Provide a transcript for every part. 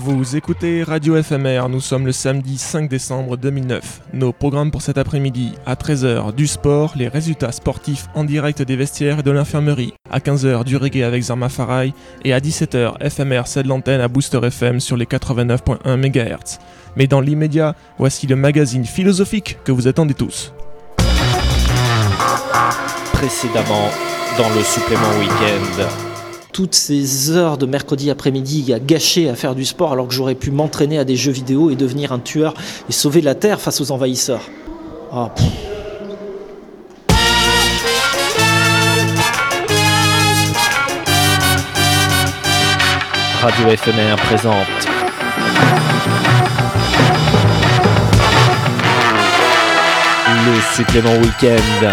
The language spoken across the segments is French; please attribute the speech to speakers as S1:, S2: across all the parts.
S1: Vous écoutez Radio FMR, nous sommes le samedi 5 décembre 2009. Nos programmes pour cet après-midi, à 13h, du sport, les résultats sportifs en direct des vestiaires et de l'infirmerie. À 15h, du reggae avec Zarma Farai. Et à 17h, FMR cède l'antenne à Booster FM sur les 89.1 MHz. Mais dans l'immédiat, voici le magazine philosophique que vous attendez tous.
S2: Précédemment, dans le supplément week-end.
S3: Toutes ces heures de mercredi après-midi à gâcher à faire du sport alors que j'aurais pu m'entraîner à des jeux vidéo et devenir un tueur et sauver la Terre face aux envahisseurs. Oh,
S2: Radio FMR présente le supplément week-end.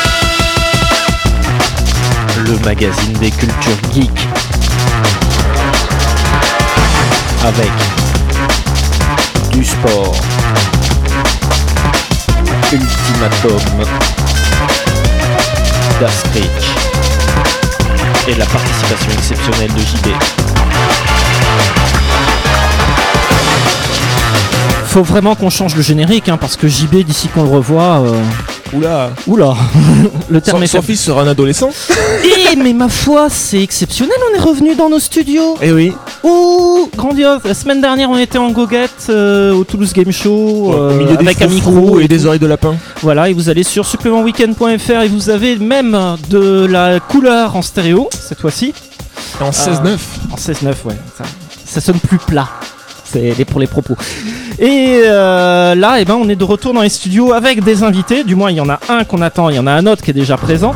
S2: Le magazine des cultures geeks avec du sport, Ultimatum, d'Astrich et la participation exceptionnelle de JB.
S3: Faut vraiment qu'on change le générique parce que JB d'ici qu'on le revoit...
S1: Oula,
S3: le terme est
S1: son fils sera un adolescent.
S3: Mais ma foi, c'est exceptionnel, on est revenu dans nos studios.
S1: Eh oui.
S3: Oh, grandiose. La semaine dernière, on était en goguette au Toulouse Game Show
S1: au milieu
S3: avec
S1: des
S3: un micro
S1: et des oreilles de lapin.
S3: Voilà, et vous allez sur supplémentweekend.fr et vous avez même de la couleur en stéréo cette fois-ci.
S1: En 16-9.
S3: En 16-9, ouais. Ça sonne plus plat. C'est pour les propos. Et là, on est de retour dans les studios avec des invités. Du moins, il y en a un qu'on attend, il y en a un autre qui est déjà présent.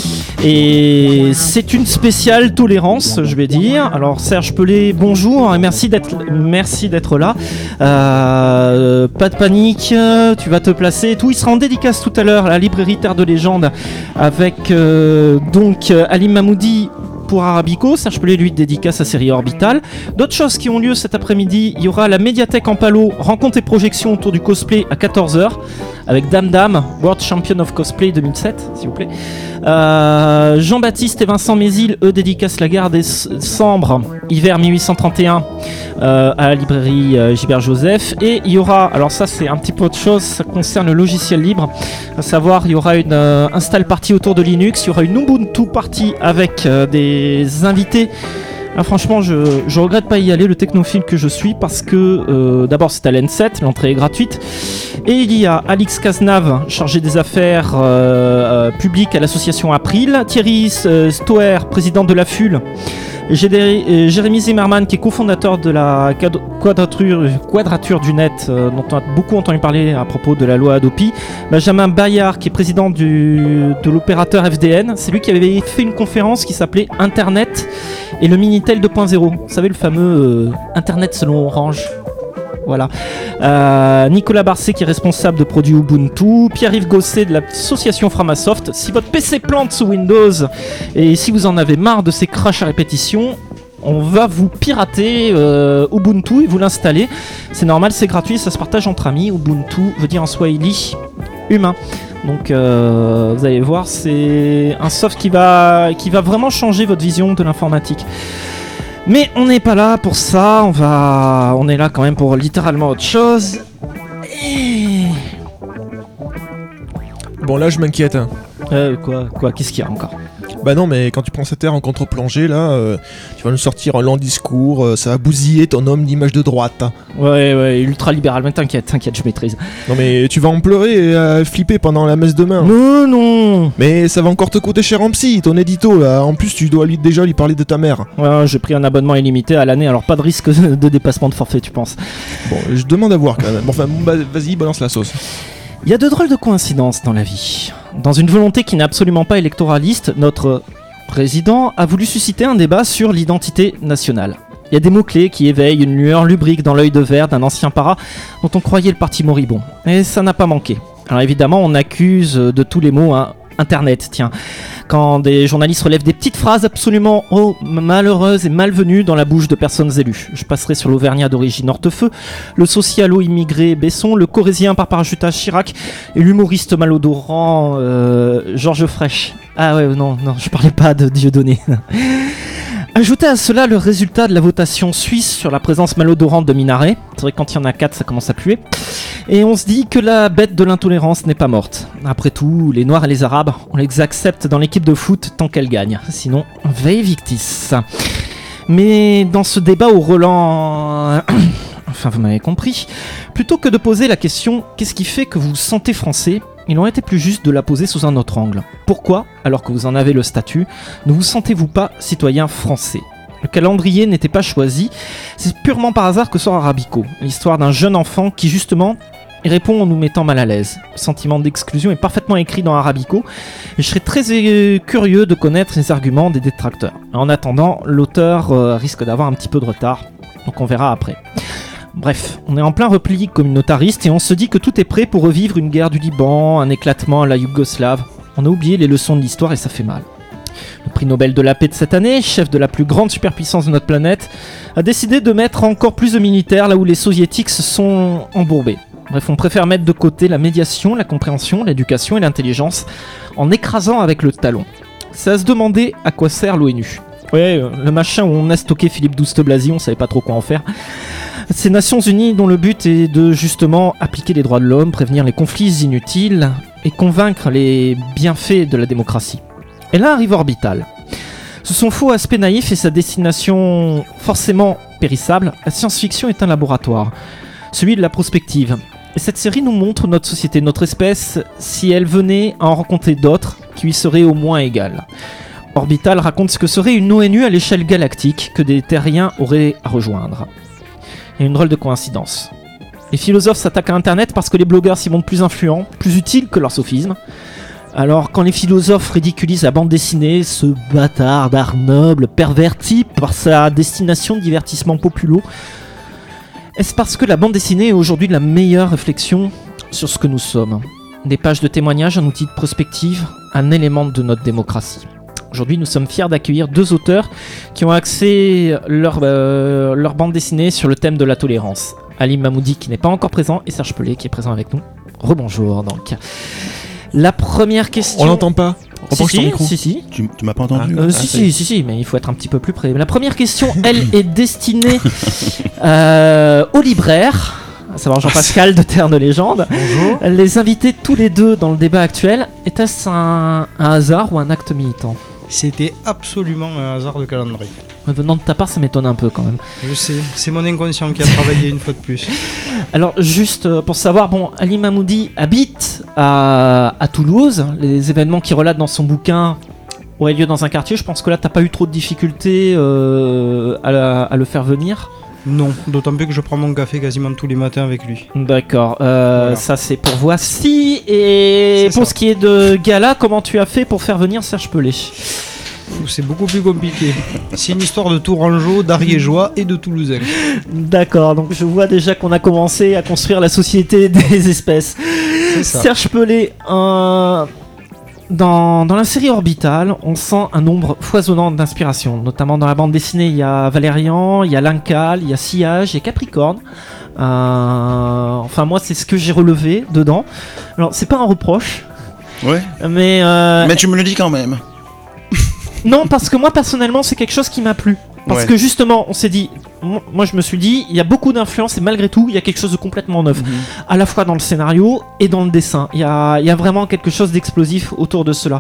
S3: Et c'est une spéciale tolérance, je vais dire. Alors Serge Pelé, bonjour et merci d'être là. Pas de panique, tu vas te placer et tout. Il sera en dédicace tout à l'heure à la librairie Terre de Légende avec Alim Mahmoudi pour Arabico. Serge Pelé, lui, dédicace à Série Orbitale. D'autres choses qui ont lieu cet après-midi, il y aura la médiathèque en Palo, rencontre et projection autour du cosplay à 14h avec Dame Dame, World Champion of Cosplay 2007, s'il vous plaît. Jean-Baptiste et Vincent Mézil, eux, dédicacent la gare des Sambres, hiver 1831, à la librairie Gilbert Joseph. Et il y aura, alors ça c'est un petit peu autre chose, ça concerne le logiciel libre, à savoir il y aura une install party autour de Linux, il y aura une Ubuntu party avec des invités. Ah, franchement, je regrette pas y aller, le technophile que je suis, parce que d'abord c'est à l'N7, l'entrée est gratuite, et il y a Alix Cazenave, chargé des affaires publiques à l'association April, Thierry Stoer, président de la FUL, Jérémy Zimmerman, qui est cofondateur de la Quadrature du Net, dont on a beaucoup entendu parler à propos de la loi Adopi, Benjamin Bayard, qui est président de l'opérateur FDN, c'est lui qui avait fait une conférence qui s'appelait Internet et le Minitel 2.0, vous savez, le fameux Internet selon Orange. Voilà. Nicolas Barcet, qui est responsable de produits Ubuntu, Pierre-Yves Gosset de l'association Framasoft. Si votre PC plante sous Windows et si vous en avez marre de ces crashs à répétition, on va vous pirater Ubuntu et vous l'installer. C'est normal, c'est gratuit, ça se partage entre amis. Ubuntu veut dire en Swahili humain. Donc vous allez voir, c'est un soft qui va vraiment changer votre vision de l'informatique. Mais on n'est pas là pour ça, on est là quand même pour littéralement autre chose. Et...
S1: Bon, là je m'inquiète.
S3: Quoi, qu'est-ce qu'il y a encore ?
S1: Bah non, mais quand tu prends cette terre en contre-plongée, là, tu vas nous sortir un long discours, ça va bousiller ton homme d'image de droite.
S3: Ouais, ultra-libéral, mais t'inquiète, je maîtrise.
S1: Non mais tu vas en pleurer et flipper pendant la messe demain.
S3: Non.
S1: Mais ça va encore te coûter cher en psy, ton édito, là. En plus, tu dois déjà lui parler de ta mère.
S3: Ouais, j'ai pris un abonnement illimité à l'année, alors pas de risque de dépassement de forfait, tu penses ?
S1: Bon, je demande à voir quand même. Bon, enfin, vas-y, balance la sauce.
S3: Il y a de drôles de coïncidences dans la vie. Dans une volonté qui n'est absolument pas électoraliste, notre président a voulu susciter un débat sur l'identité nationale. Il y a des mots-clés qui éveillent une lueur lubrique dans l'œil de verre d'un ancien para dont on croyait le parti moribond. Et ça n'a pas manqué. Alors évidemment, on accuse de tous les mots Internet, tiens. Quand des journalistes relèvent des petites phrases absolument malheureuses et malvenues dans la bouche de personnes élues. Je passerai sur l'Auvergnat d'origine Hortefeux, le socialo-immigré Besson, le corésien par parachutage Chirac et l'humoriste malodorant Georges Frêche. Ah ouais, non, je parlais pas de Dieudonné. Ajoutez à cela le résultat de la votation suisse sur la présence malodorante de minarets. C'est vrai que quand il y en a 4, ça commence à puer. Et on se dit que la bête de l'intolérance n'est pas morte. Après tout, les Noirs et les Arabes, on les accepte dans l'équipe de foot tant qu'elles gagnent. Sinon, vei victis. Mais dans ce débat au Roland... enfin, vous m'avez compris. Plutôt que de poser la question « Qu'est-ce qui fait que vous vous sentez français ?», il aurait été plus juste de la poser sous un autre angle. Pourquoi, alors que vous en avez le statut, ne vous sentez-vous pas citoyen français ? Le calendrier n'était pas choisi, c'est purement par hasard que sort Arabico, l'histoire d'un jeune enfant qui justement répond en nous mettant mal à l'aise. Le sentiment d'exclusion est parfaitement écrit dans Arabico, et je serais très curieux de connaître les arguments des détracteurs. En attendant, l'auteur risque d'avoir un petit peu de retard, donc on verra après. Bref, on est en plein repli communautariste et on se dit que tout est prêt pour revivre une guerre du Liban, un éclatement à la Yougoslave. On a oublié les leçons de l'histoire et ça fait mal. Le prix Nobel de la paix de cette année, chef de la plus grande superpuissance de notre planète, a décidé de mettre encore plus de militaires là où les soviétiques se sont embourbés. Bref, on préfère mettre de côté la médiation, la compréhension, l'éducation et l'intelligence en écrasant avec le talon. C'est à se demander à quoi sert l'ONU. Ouais, le machin où on a stocké Philippe Douste-Blazy, on savait pas trop quoi en faire. Ces Nations Unies dont le but est de justement appliquer les droits de l'homme, prévenir les conflits inutiles et convaincre les bienfaits de la démocratie. Et là arrive Orbital. Sous son faux aspect naïf et sa destination forcément périssable, la science-fiction est un laboratoire, celui de la prospective. Et cette série nous montre notre société, notre espèce, si elle venait à en rencontrer d'autres qui lui seraient au moins égales. Orbital raconte ce que serait une ONU à l'échelle galactique que des terriens auraient à rejoindre. Il y a une drôle de coïncidence. Les philosophes s'attaquent à Internet parce que les blogueurs s'y montrent plus influents, plus utiles que leurs sophismes. Alors quand les philosophes ridiculisent la bande dessinée, ce bâtard d'art noble, perverti par sa destination de divertissement populo, est-ce parce que la bande dessinée est aujourd'hui la meilleure réflexion sur ce que nous sommes ? Des pages de témoignages, un outil de prospective, un élément de notre démocratie. Aujourd'hui, nous sommes fiers d'accueillir 2 auteurs qui ont axé leur bande dessinée sur le thème de la tolérance. Ali Mahmoudi qui n'est pas encore présent et Serge Pelé qui est présent avec nous. Rebonjour donc. La première question...
S1: On l'entend pas. Repenche ton micro.
S3: Si.
S4: Tu m'as pas entendu
S3: Si, mais il faut être un petit peu plus près. La première question, elle, est destinée aux libraires, à savoir Jean-Pascal de Terre de Légende. Bonjour. Les inviter tous les deux dans le débat actuel. Était-ce un hasard ou un acte militant ?
S5: C'était absolument un hasard de calendrier.
S3: Venant de ta part, ça m'étonne un peu quand même.
S5: Je sais, c'est mon inconscient qui a travaillé une fois de plus.
S3: Alors juste pour savoir, Ali Mahmoudi habite à Toulouse. Les événements qu'il relate dans son bouquin auraient lieu dans un quartier. Je pense que là, t'as pas eu trop de difficultés à le faire venir.
S5: Non, d'autant plus que je prends mon café quasiment tous les matins avec lui.
S3: D'accord, voilà. Ça c'est pour Voici. Et c'est pour ça. Ce qui est de Gala, comment tu as fait pour faire venir Serge Pelé ?
S5: C'est beaucoup plus compliqué. C'est une histoire de Tourangeau, d'Ariégeois et de Toulousains.
S3: D'accord, donc je vois déjà qu'on a commencé à construire la société des espèces. C'est ça. Serge Pelé, dans la série Orbital, on sent un nombre foisonnant d'inspiration. Notamment dans la bande dessinée, il y a Valérian, il y a Lincal, il y a Sillage, il y a Capricorne. Enfin moi c'est ce que j'ai relevé dedans. Alors c'est pas un reproche.
S4: Ouais.
S3: Mais
S4: tu me le dis quand même.
S3: Non, parce que moi personnellement c'est quelque chose qui m'a plu. Parce que justement on s'est dit, moi je me suis dit, il y a beaucoup d'influence et malgré tout il y a quelque chose de complètement neuf. À la fois dans le scénario et dans le dessin. Il y a vraiment quelque chose d'explosif autour de cela.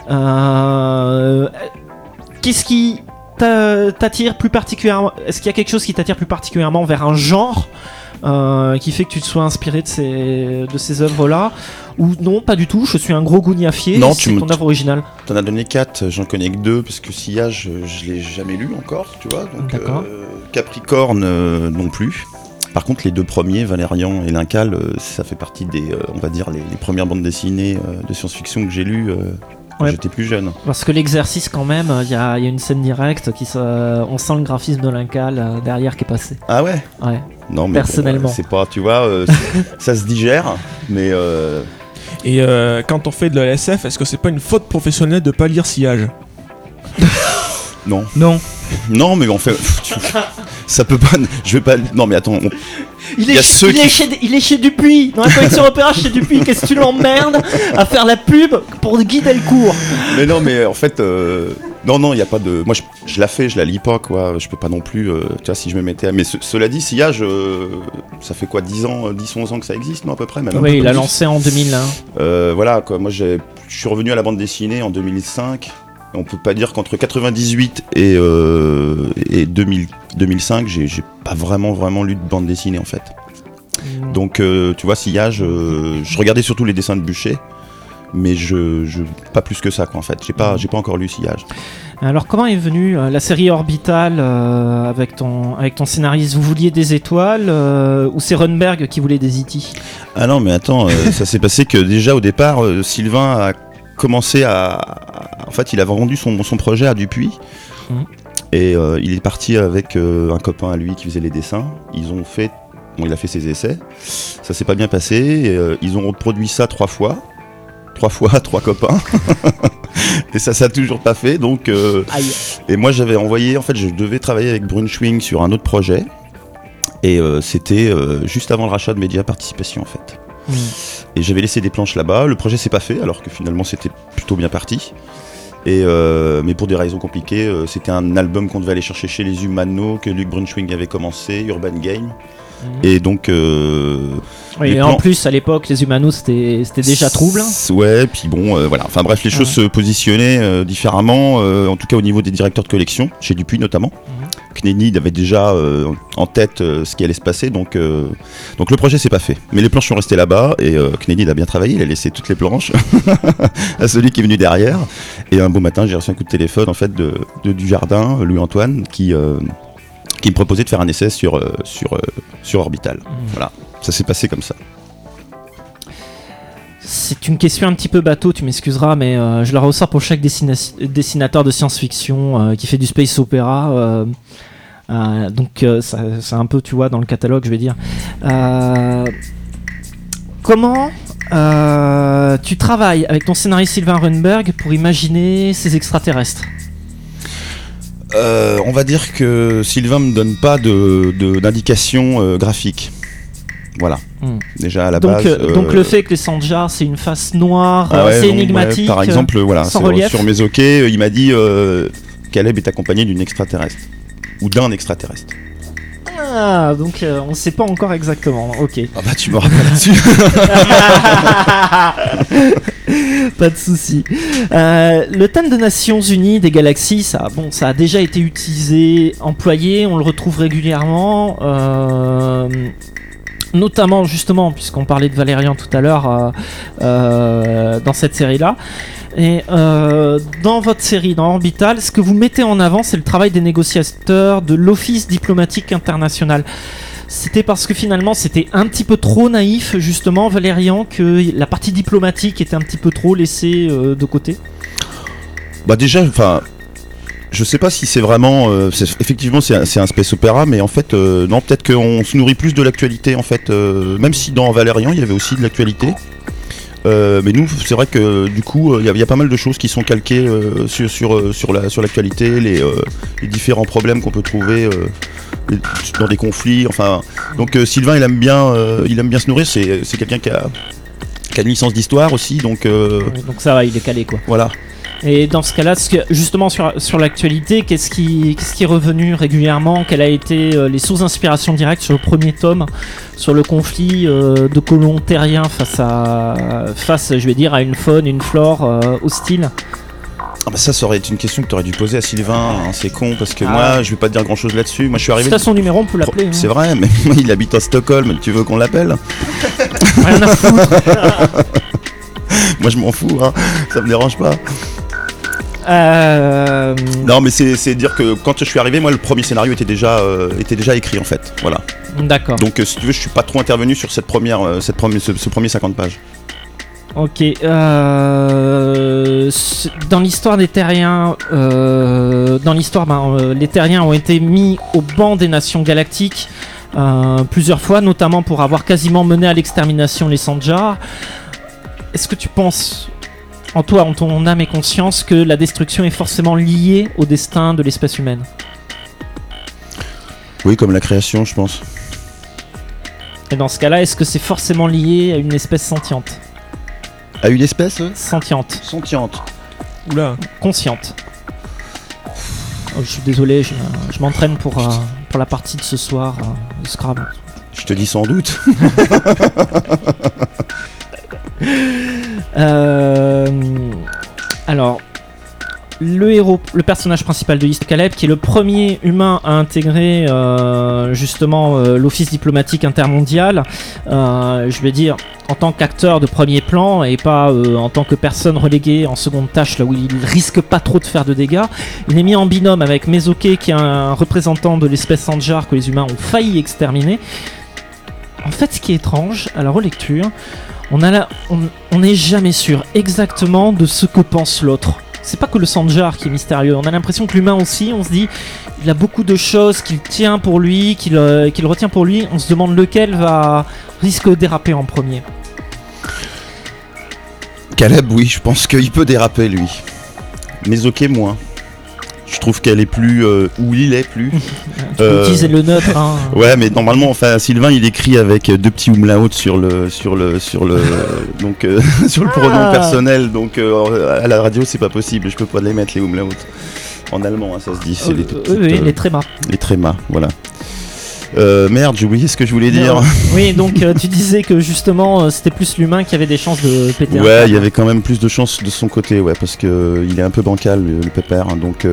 S3: Qu'est-ce qui t'attire plus particulièrement ? Est-ce qu'il y a quelque chose qui t'attire plus particulièrement vers un genre qui fait que tu te sois inspiré de ces œuvres-là ? Ou non, pas du tout, je suis un gros gougnafier, c'est ton œuvre originale.
S4: T'en as donné 4, j'en connais que 2, parce que Sillage, je l'ai jamais lu encore, tu vois. Donc, Capricorne, non plus. Par contre, les 2 premiers, Valérian et Lincal, ça fait partie des, on va dire, les premières bandes dessinées de science-fiction que j'ai lues quand j'étais plus jeune.
S3: Parce que l'exercice, quand même, il y a une scène directe, on sent le graphisme de Lincal derrière qui est passé.
S4: Ah ouais ?
S3: Ouais.
S4: Non, mais
S3: personnellement.
S4: C'est pas, tu vois, ça se digère, mais...
S1: Et quand on fait de la SF, est-ce que c'est pas une faute professionnelle de pas lire Sillage ?
S4: Non.
S6: Non, mais on fait. Ça peut pas. Je vais pas. Non, mais attends.
S3: Il est chez Dupuis, dans la collection repérage chez Dupuis. Qu'est-ce que tu l'emmerdes à faire la pub pour guider le cours?
S6: Mais non, mais en fait,
S4: Non, il y a pas de. Moi, je la fais, je la lis pas, quoi. Je peux pas non plus. Tu vois, si je me mettais. Mais cela dit, Sillage, ça fait quoi, 10 ans, 10-11 ans que ça existe, non, à peu près, même.
S3: Oui, il a lancé en 2001.
S4: Voilà, quoi. Moi, je suis revenu à la bande dessinée en 2005. On peut pas dire qu'entre 98 et 2005, j'ai pas vraiment lu de bande dessinée, en fait. Donc, tu vois, Sillage, je regardais surtout les dessins de Bûcher. Mais pas plus que ça, quoi, en fait. J'ai pas encore lu Sillage.
S3: Alors, comment est venue la série Orbital avec ton scénariste? Vous vouliez des étoiles ou c'est Runberg qui voulait des E.T.?
S4: Ah non, mais attends, ça s'est passé que déjà au départ, Sylvain a commencé en fait, il a vendu son projet à Dupuis. Et il est parti avec un copain à lui qui faisait les dessins. Il a fait ses essais. Ça s'est pas bien passé. Et, ils ont reproduit ça 3 fois, 3 copains. Et ça a toujours pas fait. Donc, et moi j'avais envoyé, en fait, je devais travailler avec Brunschwing sur un autre projet. Et c'était juste avant le rachat de Média Participation, en fait. Et j'avais laissé des planches là-bas. Le projet s'est pas fait, alors que finalement c'était plutôt bien parti. Et mais pour des raisons compliquées, c'était un album qu'on devait aller chercher chez les Humano, que Luc Brunschwing avait commencé, Urban Game. Et donc
S3: et en plus à l'époque les Humanos c'était déjà trouble.
S4: Ouais, puis bon voilà, enfin bref, les choses se positionnaient différemment, en tout cas au niveau des directeurs de collection, chez Dupuis notamment. Knénid avait déjà en tête ce qui allait se passer, donc le projet s'est pas fait. Mais les planches sont restées là-bas et Knénid a bien travaillé, il a laissé toutes les planches à celui qui est venu derrière. Et un beau matin, j'ai reçu un coup de téléphone en fait de Dujardin, Louis-Antoine, qui me proposait de faire un essai sur Orbital. Voilà, ça s'est passé comme ça.
S3: C'est une question un petit peu bateau, tu m'excuseras, mais je la ressors pour chaque dessinateur de science-fiction qui fait du space opéra. Donc c'est un peu, tu vois, dans le catalogue, je vais dire. Comment tu travailles avec ton scénariste Sylvain Runberg pour imaginer ces extraterrestres?
S4: On va dire que Sylvain me donne pas d'indication graphique. Voilà. Déjà à la base.
S3: Donc le fait que les Sandjars c'est une face noire, c'est énigmatique.
S4: Par exemple, voilà, sur mes OK, il m'a dit Caleb est accompagné d'une extraterrestre ou d'un extraterrestre.
S3: Ah, donc on ne sait pas encore exactement. Ok.
S4: Ah bah tu me rappelles là-dessus.
S3: Pas de souci. Le thème de Nations Unies des galaxies, ça a déjà été utilisé, employé, on le retrouve régulièrement. Notamment justement, puisqu'on parlait de Valérian tout à l'heure, dans cette série-là. Et dans votre série, dans Orbital, ce que vous mettez en avant, c'est le travail des négociateurs de l'Office diplomatique international. C'était parce que finalement, c'était un petit peu trop naïf, justement, Valérian, que la partie diplomatique était un petit peu trop laissée de côté.
S4: Bah déjà, enfin... Je sais pas si c'est vraiment... effectivement, c'est un space opéra, mais en fait, non, peut-être qu'on se nourrit plus de l'actualité, en fait. Même si dans Valérian, il y avait aussi de l'actualité. Mais nous, c'est vrai que du coup, il y a pas mal de choses qui sont calquées sur l'actualité, les différents problèmes qu'on peut trouver dans des conflits. Enfin, donc Sylvain, il aime bien se nourrir. C'est quelqu'un qui a une licence d'histoire aussi, donc
S3: ça va, il est calé, quoi.
S4: Voilà.
S3: Et dans ce cas-là, justement sur l'actualité, qu'est-ce qui est revenu régulièrement? Quelles a été les sources d'inspiration directes sur le premier tome, sur le conflit de colons terriens face, je vais dire, à une faune, une flore hostile?
S4: Ah bah ça aurait été une question que tu aurais dû poser à Sylvain, hein, c'est con parce que moi je vais pas te dire grand chose là-dessus. Moi je suis arrivé.
S3: Si t'as son numéro, on peut l'appeler.
S4: C'est vrai, mais il habite à Stockholm, tu veux qu'on l'appelle?
S3: Rien à foutre.
S4: Moi je m'en fous, hein, ça me dérange pas. Non mais c'est dire que quand je suis arrivé, moi le premier scénario était déjà écrit en fait, voilà.
S3: D'accord.
S4: Donc si tu veux, je suis pas trop intervenu sur ce premier 50 pages.
S3: Ok. Dans l'histoire des Terriens, les Terriens ont été mis au banc des nations galactiques plusieurs fois, notamment pour avoir quasiment mené à l'extermination les Sandjars. Est-ce que tu penses, en ton âme et conscience, que la destruction est forcément liée au destin de l'espèce humaine?
S4: Oui, comme la création, je pense.
S3: Et dans ce cas-là, est-ce que c'est forcément lié à une espèce sentiente?
S4: À une espèce
S3: Sentiente.
S4: Sentiente.
S1: Oula.
S3: Consciente. Je suis désolé, je m'entraîne pour la partie de ce soir de Scrabble.
S4: Je te dis sans doute.
S3: Alors, le personnage principal de l'histoire, Caleb, qui est le premier humain à intégrer justement l'office diplomatique intermondial, je vais dire en tant qu'acteur de premier plan et pas en tant que personne reléguée en seconde tâche, là où il risque pas trop de faire de dégâts. Il est mis en binôme avec Mesoke, qui est un représentant de l'espèce Sanjar que les humains ont failli exterminer. En fait, ce qui est étrange à la relecture, on n'est jamais sûr exactement de ce que pense l'autre. C'est pas que le Sanjar qui est mystérieux, on a l'impression que l'humain aussi, on se dit, il a beaucoup de choses qu'il tient pour lui, qu'il retient pour lui, on se demande lequel risque de déraper en premier.
S4: Caleb, oui, je pense qu'il peut déraper lui. Mais ok, moins. Je trouve qu'elle est plus où il est plus.
S3: Tu peux utiliser le neutre. Hein.
S4: Ouais, mais normalement, enfin, Sylvain, il écrit avec 2 petits umlauts sur le donc sur le pronom personnel. Donc à la radio, c'est pas possible. Je peux pas les mettre les umlauts en allemand. Hein, ça se dit. C'est
S3: les trémas.
S4: Les trémas, voilà. Merde, j'ai oublié ce que je voulais dire.
S3: Oui, donc tu disais que justement c'était plus l'humain qui avait des chances de péter.
S4: Ouais, il y avait quand même plus de chances de son côté, ouais, parce que il est un peu bancal le pépère, hein, donc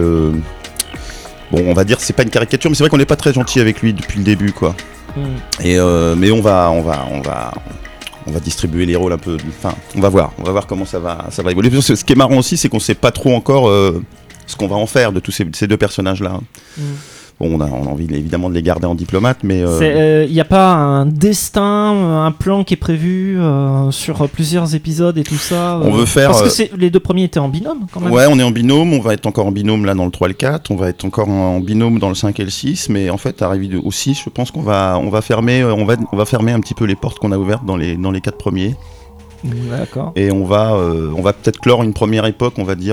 S4: bon, on va dire c'est pas une caricature, mais c'est vrai qu'on n'est pas très gentil avec lui depuis le début, quoi. Et mais on va distribuer les rôles un peu. Enfin, on va voir comment ça va évoluer. Parce que ce qui est marrant aussi, c'est qu'on sait pas trop encore ce qu'on va en faire de tous ces 2 personnages-là. Bon, on a envie évidemment de les garder en diplomate, mais...
S3: Il n'y a pas un destin, un plan qui est prévu sur plusieurs épisodes et tout ça
S4: On veut faire...
S3: Parce que les 2 premiers étaient en binôme quand même.
S4: Ouais, on est en binôme, on va être encore en binôme là dans le 3 et le 4, on va être encore en binôme dans le 5 et le 6, mais en fait, arrivé au 6, je pense qu'on va fermer un petit peu les portes qu'on a ouvertes dans les 4 premiers.
S3: D'accord.
S4: Et on va peut-être clore une première époque, on va dire...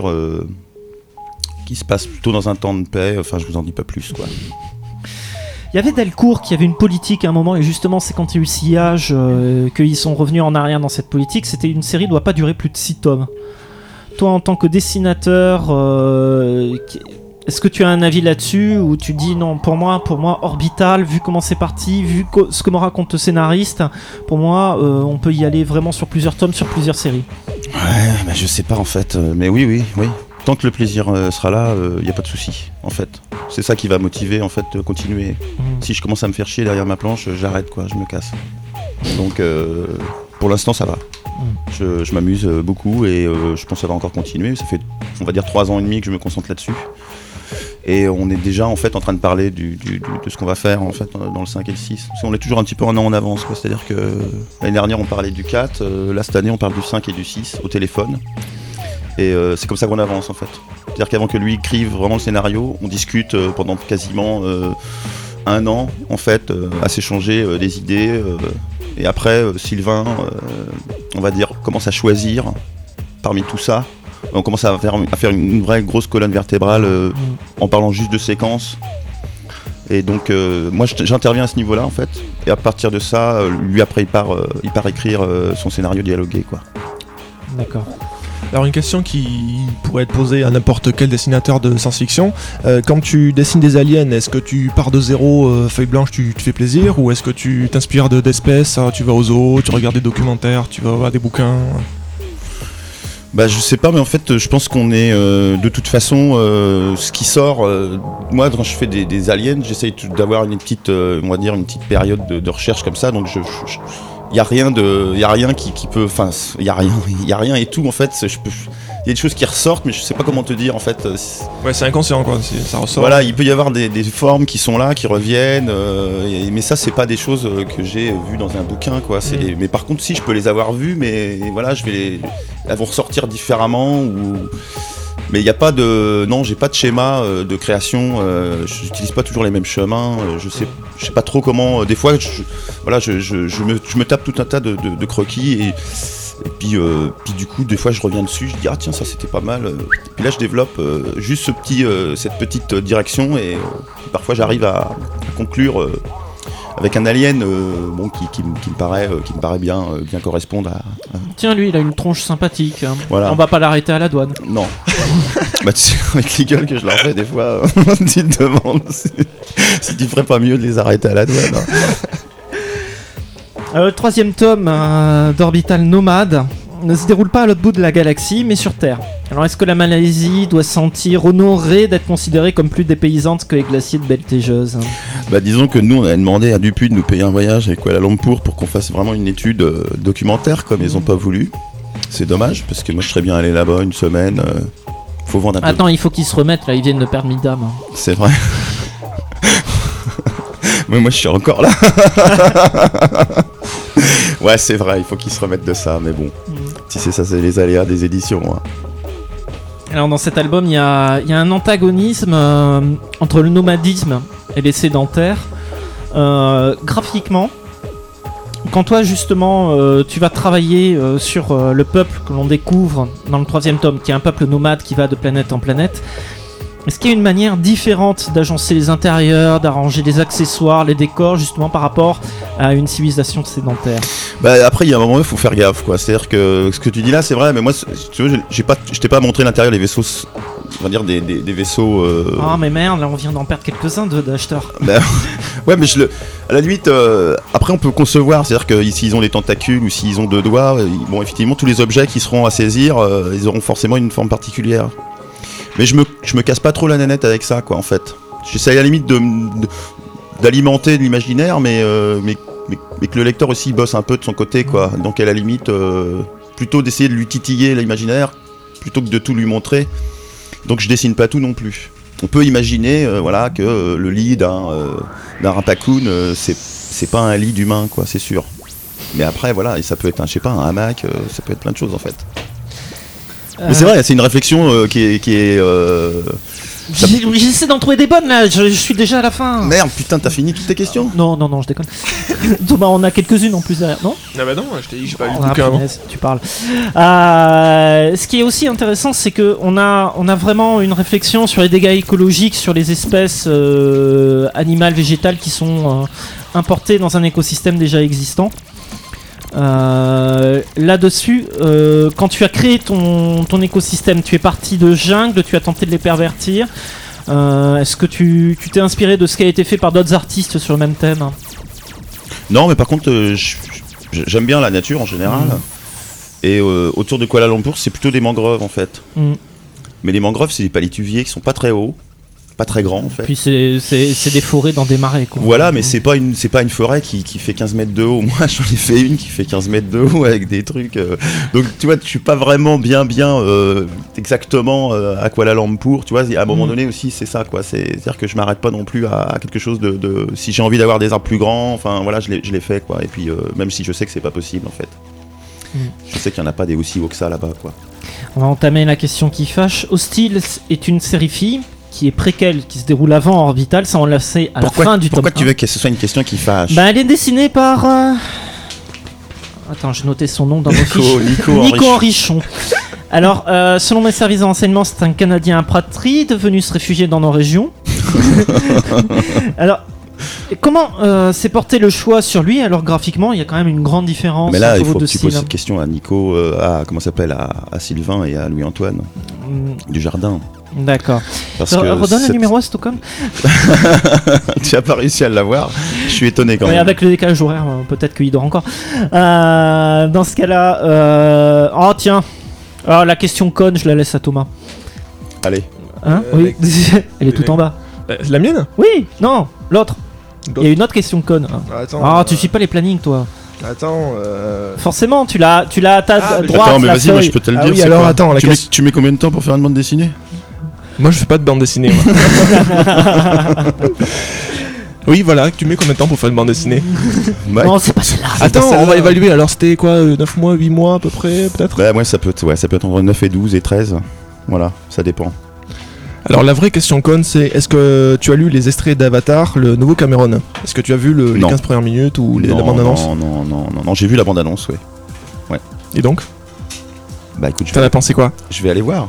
S4: qui se passe plutôt dans un temps de paix, enfin je vous en dis pas plus, quoi.
S3: Il y avait Delcourt qui avait une politique à un moment, et justement c'est quand il y a eu Sillage qu'ils sont revenus en arrière dans cette politique. C'était une série qui ne doit pas durer plus de 6 tomes. Toi en tant que dessinateur, est-ce que tu as un avis là-dessus, ou tu dis non, pour moi Orbital, vu comment c'est parti, vu ce que me raconte le scénariste, pour moi on peut y aller vraiment sur plusieurs tomes, sur plusieurs séries.
S4: Ouais, bah, je sais pas en fait, mais oui. Tant que le plaisir sera là, y a pas de souci, en fait. C'est ça qui va motiver, en fait, de continuer. Si je commence à me faire chier derrière ma planche, j'arrête, quoi, je me casse. Donc, pour l'instant, ça va. Je m'amuse beaucoup et je pense que ça va encore continuer. Ça fait, on va dire, 3 ans et demi que je me concentre là-dessus. Et on est déjà, en fait, en train de parler de ce qu'on va faire, en fait, dans le 5 et le 6. Parce qu'on est toujours un petit peu un an en avance, quoi. C'est-à-dire que l'année dernière, on parlait du 4. Là, cette année, on parle du 5 et du 6 au téléphone. Et c'est comme ça qu'on avance en fait. C'est-à-dire qu'avant que lui écrive vraiment le scénario, on discute pendant quasiment 1 an en fait, à s'échanger des idées. Et après, Sylvain, on va dire, commence à choisir parmi tout ça. On commence à faire une vraie grosse colonne vertébrale en parlant juste de séquences. Et donc moi j'interviens à ce niveau-là en fait. Et à partir de ça, lui après il part écrire son scénario dialogué, quoi.
S3: D'accord.
S1: Alors une question qui pourrait être posée à n'importe quel dessinateur de science-fiction, quand tu dessines des aliens, est-ce que tu pars de zéro, feuille blanche, tu te fais plaisir, ou est-ce que tu t'inspires d'espèces, tu vas aux zoos, tu regardes des documentaires, tu vas voir des bouquins?
S4: Bah je sais pas, mais en fait je pense qu'on est de toute façon ce qui sort, moi quand je fais des aliens, j'essaye d'avoir une petite on va dire une petite période de recherche comme ça, donc il y a rien qui peut, enfin il y a rien et tout en fait, il y a des choses qui ressortent, mais je sais pas comment te dire en fait.
S1: Ouais, c'est inconscient quoi, ça ressort.
S4: Voilà, il peut y avoir des formes qui sont là, qui reviennent, mais ça c'est pas des choses que j'ai vues dans un bouquin, quoi. Mais par contre si je peux les avoir vues, mais voilà, elles vont ressortir différemment mais il n'y a pas j'ai pas de schéma de création, j'utilise pas toujours les mêmes chemins, je sais pas trop comment, des fois je me tape tout un tas de croquis et puis du coup des fois je reviens dessus, je dis ah tiens ça c'était pas mal, et puis là je développe juste cette petite direction et parfois j'arrive à conclure avec un alien bon, qui me paraît bien correspondre à...
S3: Tiens, lui, il a une tronche sympathique. Hein.
S4: Voilà.
S3: On va pas l'arrêter à la douane.
S4: Non. Bah, tu sais, avec les gueules que je leur fais, des fois, tu te demandes si tu ferais pas mieux de les arrêter à la douane. Hein.
S3: Le 3e tome d'Orbital Nomade ne se déroule pas à l'autre bout de la galaxie, mais sur Terre. Alors, est-ce que la Malaisie doit se sentir honorée d'être considérée comme plus dépaysante que les glaciers de Beltégeuse ?
S4: Bah, disons que nous, on a demandé à Dupuis de nous payer un voyage avec Kuala Lumpur pour qu'on fasse vraiment une étude documentaire, comme ils ont pas voulu. C'est dommage, parce que moi, je serais bien allé là-bas une semaine. Faut vendre un peu.
S3: Attends, il faut qu'ils se remettent, là, ils viennent de perdre 1000 dames.
S4: C'est vrai. Mais moi, je suis encore là. Ouais, c'est vrai, il faut qu'ils se remettent de ça, mais bon. Si c'est ça, c'est les aléas des éditions. Hein.
S3: Alors dans cet album, il y a un antagonisme entre le nomadisme et les sédentaires. Graphiquement, quand toi justement tu vas travailler sur le peuple que l'on découvre dans le 3e tome, qui est un peuple nomade qui va de planète en planète, est-ce qu'il y a une manière différente d'agencer les intérieurs, d'arranger les accessoires, les décors, justement par rapport à une civilisation sédentaire ?
S4: Bah après, il y a un moment où il faut faire gaffe, quoi. C'est-à-dire que ce que tu dis là, c'est vrai, mais moi, si tu veux, je t'ai pas montré l'intérieur des vaisseaux, on va dire des vaisseaux.
S3: Ah mais merde, là on vient d'en perdre quelques-uns d'acheteurs.
S4: Bah, ouais, mais à la limite, après on peut concevoir, c'est-à-dire que s'ils ont des tentacules ou s'ils ont 2 doigts, bon, effectivement, tous les objets qui seront à saisir, ils auront forcément une forme particulière. Mais je me casse pas trop la nanette avec ça, quoi, en fait. J'essaie à la limite d'alimenter l'imaginaire, mais que le lecteur aussi bosse un peu de son côté, quoi. Donc à la limite, plutôt d'essayer de lui titiller l'imaginaire, plutôt que de tout lui montrer. Donc je dessine pas tout non plus. On peut imaginer, voilà, que le lit d'un rapacoon, c'est pas un lit d'humain, quoi, c'est sûr. Mais après, voilà, et ça peut être un hamac, ça peut être plein de choses, en fait. Mais c'est vrai, c'est une réflexion qui est
S3: J'essaie d'en trouver des bonnes là, je suis déjà à la fin.
S4: Merde, putain, t'as fini toutes tes questions ?
S3: Non, je déconne. Thomas, on a quelques-unes en plus derrière, non ?
S1: Ah bah non, je t'ai dit que j'ai pas lu le bouquin avant.
S3: Tu parles. Ce qui est aussi intéressant, c'est qu'on a vraiment une réflexion sur les dégâts écologiques, sur les espèces animales, végétales qui sont importées dans un écosystème déjà existant. Là-dessus, quand tu as créé ton écosystème, tu es parti de jungle, tu as tenté de les pervertir. Est-ce que tu t'es inspiré de ce qui a été fait par d'autres artistes sur le même thème ?
S4: Non, mais par contre, j'aime bien la nature en général. Et autour de Kuala Lumpur, c'est plutôt des mangroves en fait. Mais les mangroves, c'est des palétuviers qui sont pas très hauts, pas très grands en fait.
S3: Puis c'est des forêts dans des marais, quoi.
S4: Voilà, mais c'est pas une forêt qui fait 15 mètres de haut. Moi, j'en ai fait une qui fait 15 mètres de haut avec des trucs. Donc, tu vois, je suis pas vraiment bien exactement à Kuala Lumpur. Tu vois, à un moment donné aussi, c'est ça, quoi. C'est-à-dire que je m'arrête pas non plus à quelque chose de. Si j'ai envie d'avoir des arbres plus grands, enfin voilà, je l'ai fait, quoi. Et puis, même si je sais que c'est pas possible, en fait. Je sais qu'il n'y en a pas des aussi hauts que ça là-bas, quoi.
S3: On va entamer la question qui fâche. Hostile est une série fille qui est préquelle, qui se déroule avant Orbital, ça on l'a fait à la fin du tome 1.
S4: Pourquoi tu veux que ce soit une question qui fâche ?
S3: Bah, elle est dessinée par... Attends, j'ai noté son nom dans mon fiche.
S4: Nico
S3: Henrichon. Alors, selon mes services de renseignement, c'est un Canadien apatride venu se réfugier dans nos régions. Alors, comment s'est porté le choix sur lui ? Alors, graphiquement, il y a quand même une grande différence.
S4: Mais là, il faut
S3: de
S4: que tu
S3: style.
S4: poses cette question à Nico, comment ça s'appelle, à Sylvain et à Louis-Antoine du Jardin.
S3: D'accord. Redonne le numéro à Stockholm.
S4: Tu n'as pas réussi à l'avoir. Je suis étonné quand même.
S3: Avec le décalage horaire, peut-être qu'il dort encore. Dans ce cas-là, oh tiens, la question conne, je la laisse à Thomas.
S4: Allez.
S3: Hein oui. Elle est tout en bas.
S1: La mienne ?
S3: Oui, non, l'autre. Il y a une autre question conne.
S1: Attends.
S3: Tu suis pas les plannings, toi.
S1: Attends.
S3: Forcément, tu l'as à ta droite.
S4: Attends, mais vas-y, moi je peux te le dire.
S1: Oui, alors attends,
S4: tu mets combien de temps pour faire une bande dessinée ?
S1: Moi je fais pas de bande dessinée. Oui, voilà, tu mets combien de temps pour faire une bande dessinée ?
S3: Non, c'est pas celle-là.
S1: Attends, on va évaluer. Alors c'était quoi, 9 mois, 8 mois à peu près, peut-être ?
S4: Bah, moi ça peut être entre 9 et 12 et 13. Voilà, ça dépend.
S1: Alors la vraie question conne, c'est est-ce que tu as lu les extraits d'Avatar, le nouveau Cameron ? Est-ce que tu as vu les 15 premières minutes ou la bande-annonce ?
S4: Non, j'ai vu la bande-annonce, ouais.
S1: Et donc ?
S4: Bah écoute,
S1: t'en as pensé quoi ?
S4: Je vais aller voir.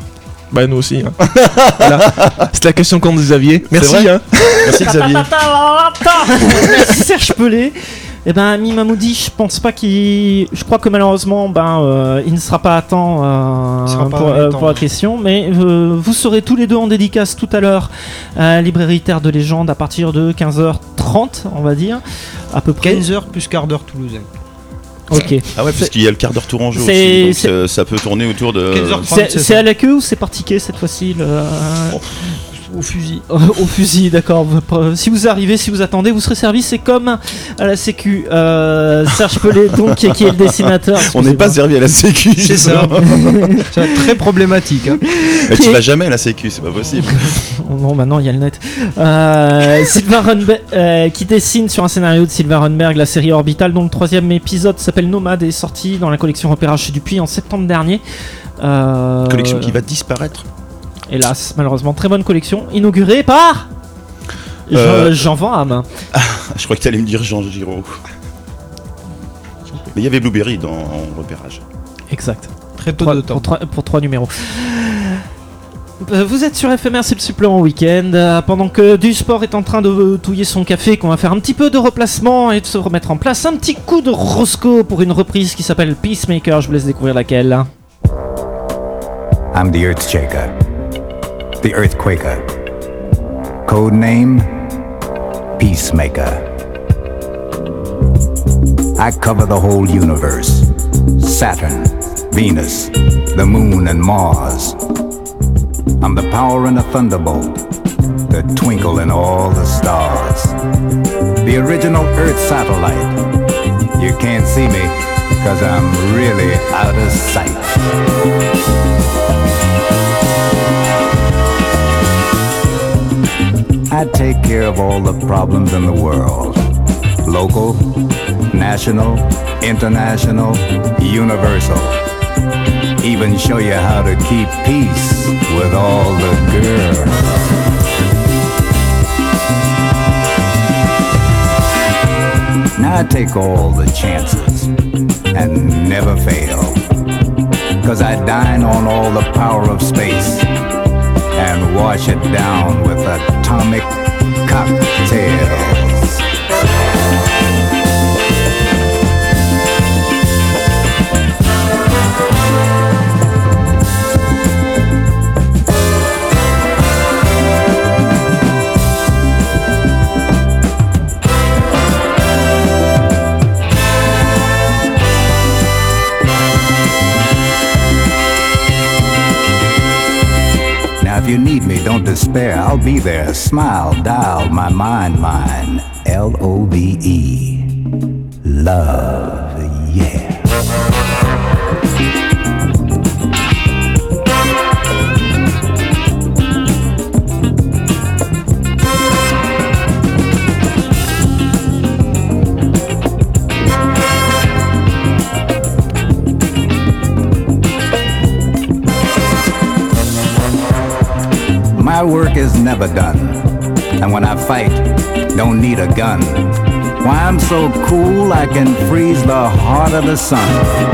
S1: Bah nous aussi. Hein. Voilà. C'est la question qu'on nous aviez. Merci. Hein.
S4: Merci Xavier.
S3: Merci Serge Pelé. Eh ben, Ami Mamoudi, je pense pas qu'il. Je crois que malheureusement, il ne sera pas à temps pour la question. Mais vous serez tous les deux en dédicace tout à l'heure à la librairie Terre de Légende à partir de 15h30, on va dire. À peu près.
S5: 15h plus quart d'heure toulousain.
S3: Ok.
S4: Ah ouais, parce qu'il y a le quart d'heure Tourangeau aussi. Donc ça peut tourner autour de.
S5: 15h30,
S3: c'est à la queue ou c'est par ticket cette fois-ci
S5: Au fusil.
S3: Au fusil, d'accord. Si vous arrivez, si vous attendez, vous serez servi. C'est comme à la Sécu. Serge Pelé, donc, qui est le dessinateur.
S4: On n'est pas servi à la Sécu.
S5: C'est ça. C'est très problématique. Hein.
S4: Mais tu vas jamais à la Sécu, c'est pas possible.
S3: Non, maintenant il y a le net. Sylvain Runberg, qui dessine sur un scénario de Sylvain Runberg la série Orbital, dont le 3e épisode s'appelle Nomade, est sorti dans la collection Repérage chez Dupuis en septembre dernier.
S4: Collection qui va disparaître.
S3: Hélas, malheureusement, très bonne collection, inaugurée par Jean Van Hamme.
S4: Je crois que tu allais me dire Jean Giraud. Mais il y avait Blueberry dans Repérage.
S3: Exact.
S5: Très peu de temps.
S3: Pour 3 numéros. Vous êtes sur FMR, c'est le supplément week-end. Pendant que Du Sport est en train de touiller son café, qu'on va faire un petit peu de replacement et de se remettre en place, un petit coup de Roscoe pour une reprise qui s'appelle Peacemaker. Je vous laisse découvrir laquelle.
S7: I'm the Earthshaker, the Earthquaker. Code name, Peacemaker. I cover the whole universe. Saturn, Venus, the Moon and Mars. I'm the power in a thunderbolt, the twinkle in all the stars. The original Earth satellite. You can't see me, 'cause I'm really out of sight. I take care of all the problems in the world. Local, national, international, universal. Even show you how to keep peace with all the girls. Now I take all the chances and never fail. 'Cause I dine on all the power of space and wash it down with atomic cocktails. If you need me, don't despair, I'll be there. Smile, dial, my mind, mine. L-O-V-E. Love, yeah. My work is never done, and when I fight, don't need a gun. Why, I'm so cool I can freeze the heart of the sun.